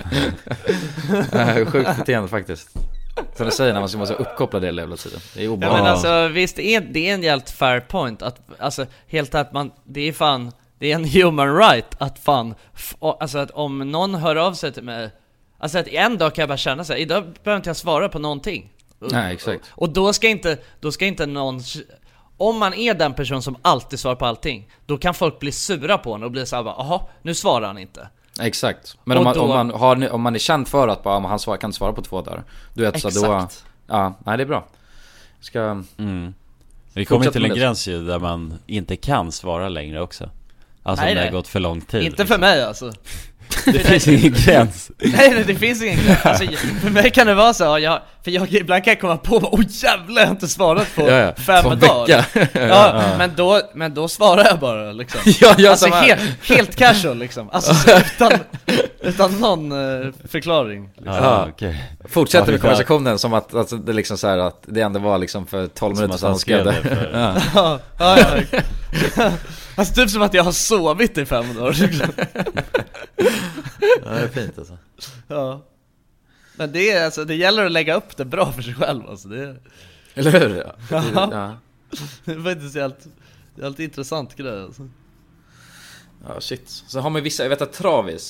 Speaker 7: Ja, sjukt beteende faktiskt. Som du säger, när man ska vara uppkopplad hela jävla tiden. Det är obehagligt.
Speaker 9: Ja men alltså visst, det är, det är en helt fair point att, alltså helt att man, det är fan, det är en human right att fan, alltså att om någon hör av sig till mig, alltså att en dag kan jag bara känna så här, idag behöver inte jag svara på någonting.
Speaker 7: Nej, exakt.
Speaker 9: Och, och då ska inte, då ska inte någon, om man är den person som alltid svarar på allting, då kan folk bli sura på en och bli så här bara, aha, nu svarar han inte.
Speaker 7: Exakt. Men om man, då, om, man har, om man är känd för att bara, han svar, kan svara på två dagar, du vet, så då, ja, nej det är bra. Ska
Speaker 8: mm. Vi kommer till en gräns ju där man inte kan svara längre också. Alltså nej, det har gått för lång tid.
Speaker 9: Inte för mig alltså.
Speaker 8: Det finns ingen gräns.
Speaker 9: Nej, nej, det finns ingen gräns. Alltså, för mig kan det vara så, jag, för jag ibland kan komma på, åh jävlar, jag har inte svarat på ja, ja. fem dagar. ja, ja. Men, då, men då svarar jag bara liksom.
Speaker 7: ja, jag
Speaker 9: alltså helt, helt casual liksom. Alltså utan, utan någon uh, förklaring. Liksom.
Speaker 7: Ja, okay. Fortsätter ja, med konversationen som att alltså, det liksom så här, att det ändå var liksom för tolv minuter sedan skrev det. För...
Speaker 9: ja. ja, ja, ja. Alltså typ som att jag har sovit i fem dagar liksom.
Speaker 7: Ja, det är fint alltså.
Speaker 9: Ja. Men det är alltså, det gäller att lägga upp det bra för sig själv alltså, det är...
Speaker 7: Eller hur? Ja.
Speaker 9: Ja. Ja. Det var inte så helt, helt intressant grej alltså.
Speaker 7: Ja, shit. Så har man vissa, jag vet att Travis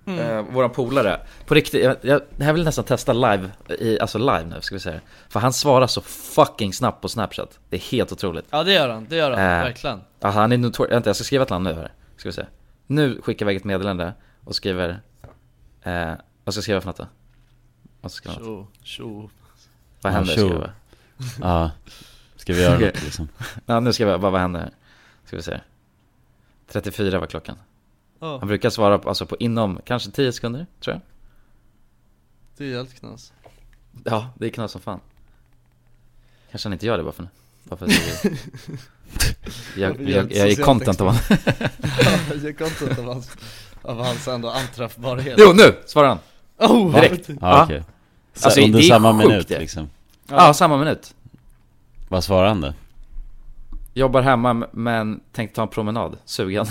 Speaker 7: mm. eh, våran polare. På riktigt, jag, jag, det här vill jag nästan testa live, i, alltså live nu ska vi säga. För han svarar så fucking snabbt på Snapchat. Det är helt otroligt.
Speaker 9: Ja det gör han, det gör han, eh, verkligen.
Speaker 7: Ja, han är notor- Vänta, jag ska skriva till honom nu här. Ska vi se. Nu skickar jag ett meddelande och skriver eh, vad ska jag skriva för något då? Vad ska jag skriva något?
Speaker 9: Tjo,
Speaker 7: Vad händer ska jag
Speaker 8: Ja, ska vi göra okay. något liksom?
Speaker 7: Ja, nu ska vi bara, vad händer? Ska vi se. trettiofyra var klockan. Oh. Han brukar svara på, alltså på inom kanske tio sekunder, tror jag.
Speaker 9: Det är helt knas.
Speaker 7: Ja, det är knas som fan. Kanske han inte gör det bara för nu. Bara för att jag, jag, jag, jag är content av honom.
Speaker 9: Ja, jag är content av hans, av hans ändå anträffbarhet.
Speaker 7: Jo, nu svarar han.
Speaker 9: Oh,
Speaker 7: direkt.
Speaker 8: Ja, ja okej. Okay.
Speaker 7: Alltså,
Speaker 8: under
Speaker 7: det är
Speaker 8: samma
Speaker 7: sjukt,
Speaker 8: minut
Speaker 7: det.
Speaker 8: liksom.
Speaker 7: Ja. ja, samma minut.
Speaker 8: Vad svarar han då?
Speaker 7: Jobbar hemma men tänkte ta en promenad. Sugen.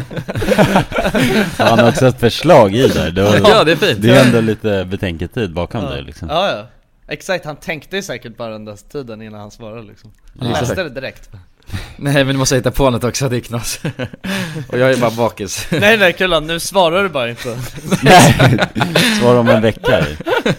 Speaker 8: Han har också ett förslag i där. Det var,
Speaker 7: ja, det är fint.
Speaker 8: Det är ändå lite betänketid bakom
Speaker 9: ja.
Speaker 8: det liksom.
Speaker 9: Ja, ja. Exakt, han tänkte säkert bara den där tiden innan han svarade liksom. Han
Speaker 7: ja.
Speaker 9: läste det direkt.
Speaker 7: Nej, men du måste hitta på något också, det är knas. Och jag är bara bakis.
Speaker 9: Nej, nej, Kullan, nu svarar du bara inte.
Speaker 8: Nej, svara om en vecka.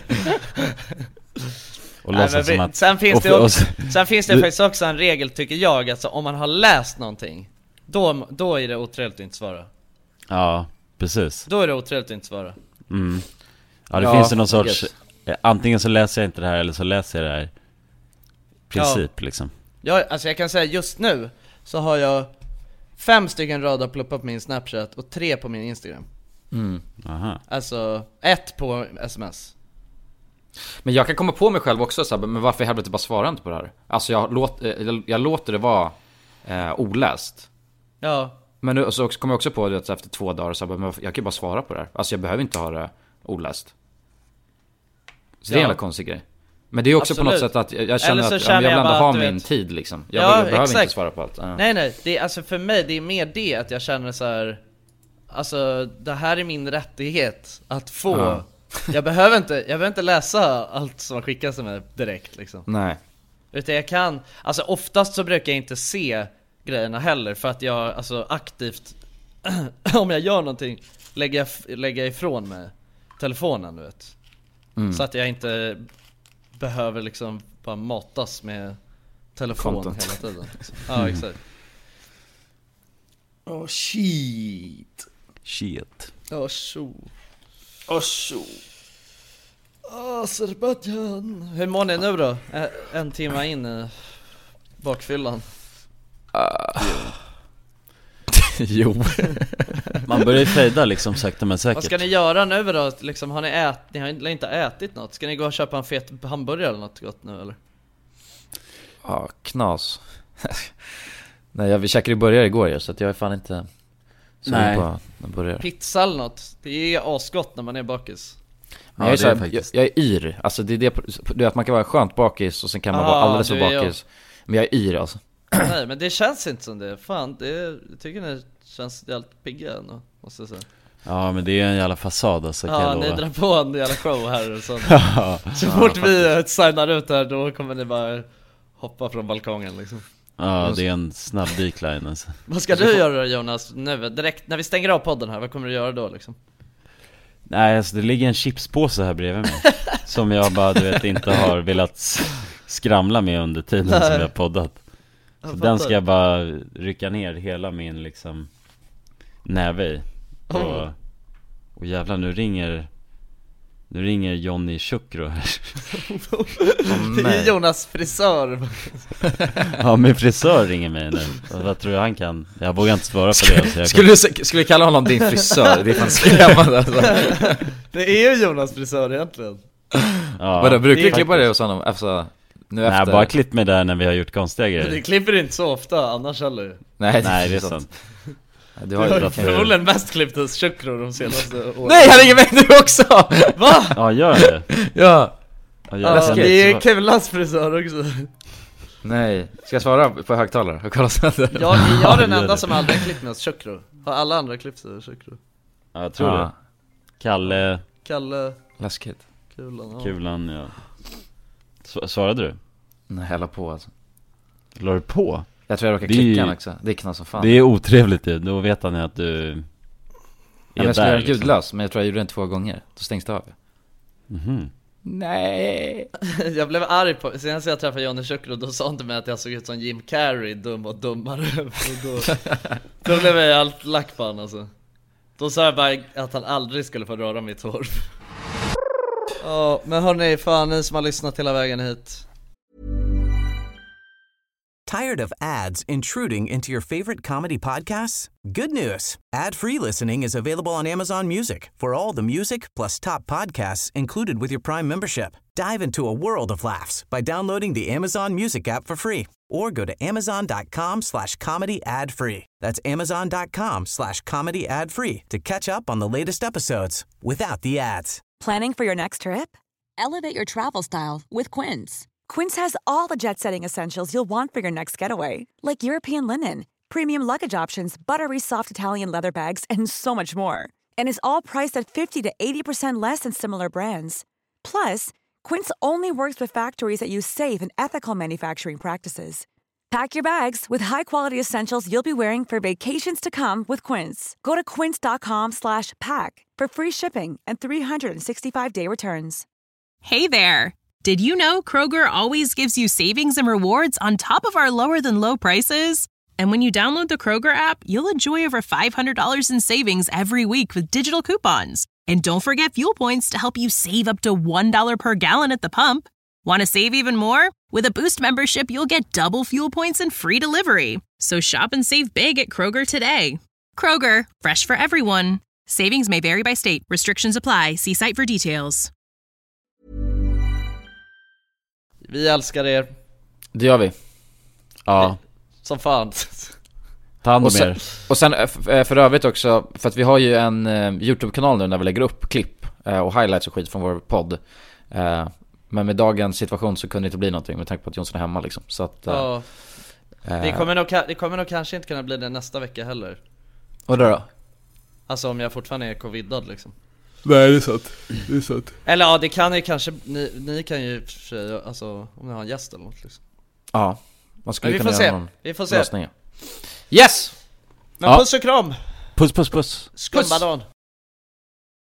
Speaker 8: Och
Speaker 9: nej, men vi, att, sen finns det också, sen finns det du, faktiskt också en regel tycker jag, alltså om man har läst någonting, då, då är det otrevligt att inte svara.
Speaker 8: Ja, precis.
Speaker 9: Då är det otrevligt att inte svara.
Speaker 8: Mm. Ja, det ja, finns det någon sorts yes. Antingen så läser jag inte det här eller så läser jag det här princip ja. liksom.
Speaker 9: Ja, alltså jag kan säga just nu så har jag fem stycken röda pluppar på min Snapchat och tre på min Instagram.
Speaker 7: Mm.
Speaker 8: Aha.
Speaker 9: Alltså ett på sms.
Speaker 7: Men jag kan komma på mig själv också så här, men varför i helvete bara svarar inte på det här? Alltså jag, låt, jag, jag låter det vara eh, oläst.
Speaker 9: Ja.
Speaker 7: Men nu, så kommer jag också på det efter två dagar så här, men jag kan ju bara svara på det här. Alltså jag behöver inte ha det oläst. Så det är en jävla konstig grej. Men det är också
Speaker 9: absolut.
Speaker 7: På något sätt att jag känner att
Speaker 9: känner
Speaker 7: jag vill ändå ha min
Speaker 9: vet...
Speaker 7: tid liksom. Jag,
Speaker 9: ja,
Speaker 7: vill, jag behöver
Speaker 9: exakt.
Speaker 7: inte svara på allt. Ja.
Speaker 9: Nej nej, det är, alltså för mig det är mer det att jag känner så här. Alltså det här är min rättighet att få ja. jag, behöver inte, jag behöver inte läsa allt som skickas till mig direkt liksom.
Speaker 7: Nej.
Speaker 9: Utan jag kan, alltså oftast så brukar jag inte se grejerna heller. För att jag alltså aktivt om jag gör någonting lägger jag, lägger jag ifrån mig telefonen, du vet. Mm. Så att jag inte behöver liksom bara matas med telefon content. Hela tiden liksom. Ja, mm. exakt. Åh, oh, shit.
Speaker 8: Shit.
Speaker 9: Åh, oh, so. Åh, oh, so. Åh, Azerbaijan. Hur mår ni nu då? En timme in i bakfyllan.
Speaker 7: Uh. Jo.
Speaker 8: Man börjar ju fejda liksom sakta men säkert.
Speaker 9: Vad ska ni göra nu då? Liksom, har ni ät, ni har inte ätit något? Ska ni gå och köpa en fet hamburgare eller något gott nu eller?
Speaker 7: Ja, knas. Nej, jag, vi käkade ju burgare igår ju, så att jag är fan inte så
Speaker 8: Nej.
Speaker 7: på en burgare.
Speaker 9: Pizza eller något. Det är asgott när man är bakis.
Speaker 7: Men ja, jag, är så här, jag, jag är yr. Alltså det är det, det är att man kan vara skönt bakis och sen kan man ah, vara alldeles för bakis. Men jag är yr alltså.
Speaker 9: Nej, men det känns inte som det. Fan, det är, jag tycker det känns jävligt pigga ändå, måste jag säga.
Speaker 8: Ja, men det är en jävla fasad alltså,
Speaker 9: ja, ni drar på en jävla show här och sånt. ja, så fort ja, vi signar ut här, då kommer ni bara hoppa från balkongen liksom.
Speaker 8: Ja, det är en snabb decline alltså.
Speaker 9: Vad ska du göra då, Jonas, nu, direkt när vi stänger av podden här? Vad kommer du göra då liksom?
Speaker 8: Nej, alltså det ligger en chipspåse här bredvid mig som jag bara, du vet, inte har velat skramla med under tiden Nej. som jag har poddat. Så den ska jag bara rycka ner hela min liksom näve i. Och, oh. och jävlar, nu ringer Nu ringer Johnny Chukro här.
Speaker 9: Det är Jonas frisör.
Speaker 8: Ja, min frisör ringer mig nu. Vad tror jag han kan? Jag vågar inte svara på det så jag
Speaker 7: skulle, kan... du, skulle du kalla honom din frisör? Det är fan skrämmande alltså.
Speaker 9: Det är ju Jonas frisör egentligen.
Speaker 8: Ja,
Speaker 7: vadå, brukar du klippa det hos honom? Alltså, nu
Speaker 8: Nej,
Speaker 7: efter...
Speaker 8: bara klipp mig där när vi har gjort konstiga grejer.
Speaker 9: Det klipper inte så ofta, annars heller.
Speaker 7: Nej,
Speaker 8: Nej, det är sant.
Speaker 7: Du har ju
Speaker 9: förmodligen mest klippt hos Chukro de senaste åren.
Speaker 7: Nej, han ringer mig nu också!
Speaker 9: Va?
Speaker 8: Ja, gör det.
Speaker 7: Ja,
Speaker 8: ja,
Speaker 9: ja det är Kevlas frisör också.
Speaker 7: Nej, ska jag svara på högtalare? Jag,
Speaker 9: jag, jag är den enda det. som aldrig klippt med hos Chukro. Har alla andra klippt sig hos Chukro?
Speaker 8: Ja, jag tror ja. det. Kalle
Speaker 9: Kalle
Speaker 7: Läskigt.
Speaker 9: Kulan, ja.
Speaker 8: Kulan, ja. S- Svarade du?
Speaker 7: Nej, jag la på alltså.
Speaker 8: La du på?
Speaker 7: Jag tror jag råkar klicka han också. Det är knas som fan.
Speaker 8: Det är otrevligt ju. Då vet han ju att du
Speaker 7: ja, jag skulle göra liksom. Gudlös, men jag tror jag gjorde den två gånger. Då stängs det av.
Speaker 8: Mhm.
Speaker 7: Nej.
Speaker 9: Jag blev arg på, senast jag träffade Johnny Köcker och då sa han till mig att jag såg ut som Jim Carrey, dum och dummare. Och då, då blev jag allt lack på han alltså. Då sa jag bara att han aldrig skulle få röra mitt hår. Ja, men hörni, fan ni som har lyssnat hela vägen hit.
Speaker 2: Tired of ads intruding into your favorite comedy podcasts? Good news. Ad-free listening is available on Amazon Music for all the music plus top podcasts included with your Prime membership. Dive into a world of laughs by downloading the Amazon Music app for free or go to amazon.com slash comedy ad free. That's amazon.com slash comedy ad free to catch up on the latest episodes without the ads.
Speaker 14: Planning for your next trip? Elevate your travel style with Quince. Quince has all the jet-setting essentials you'll want for your next getaway, like European linen, premium luggage options, buttery soft Italian leather bags, and so much more. And is all priced at fifty to eighty percent less than similar brands. Plus, Quince only works with factories that use safe and ethical manufacturing practices. Pack your bags with high-quality essentials you'll be wearing for vacations to come with Quince. Go to quince.com slash pack for free shipping and three sixty-five day returns.
Speaker 15: Hey there! Did you know Kroger always gives you savings and rewards on top of our lower-than-low prices? And when you download the Kroger app, you'll enjoy over five hundred dollars in savings every week with digital coupons. And don't forget fuel points to help you save up to one dollar per gallon at the pump. Want to save even more? With a Boost membership, you'll get double fuel points and free delivery. So shop and save big at Kroger today. Kroger, fresh for everyone. Savings may vary by state. Restrictions apply. See site for details.
Speaker 9: Vi älskar er.
Speaker 7: Det gör vi. Ja.
Speaker 9: Som fan.
Speaker 7: Ta hand om och sen, er. Och sen för övrigt också, för att vi har ju en uh, YouTube-kanal nu där vi lägger upp klipp uh, och highlights och skit från vår podd. Uh, men med dagens situation så kunde det inte bli någonting med tanke på att Jonsson är hemma liksom. Så att, uh,
Speaker 9: ja.
Speaker 7: uh,
Speaker 9: det, kommer nog, det kommer nog kanske inte kunna bli det nästa vecka heller.
Speaker 7: Och då då?
Speaker 9: Alltså om jag fortfarande är covidad liksom.
Speaker 7: Nej, det är sant. Det är sant.
Speaker 9: Eller ja, det kan ju kanske ni, ni kan ju för sig, alltså om ni har en gäst eller något liksom.
Speaker 7: Ja, man skulle
Speaker 9: vi
Speaker 7: kunna
Speaker 9: får
Speaker 7: göra
Speaker 9: se.
Speaker 7: någon
Speaker 9: Vi får se.
Speaker 7: lösning. Yes!
Speaker 9: Men
Speaker 7: ja.
Speaker 9: Puss och kram.
Speaker 8: Puss, puss, puss.
Speaker 9: Skumbadan.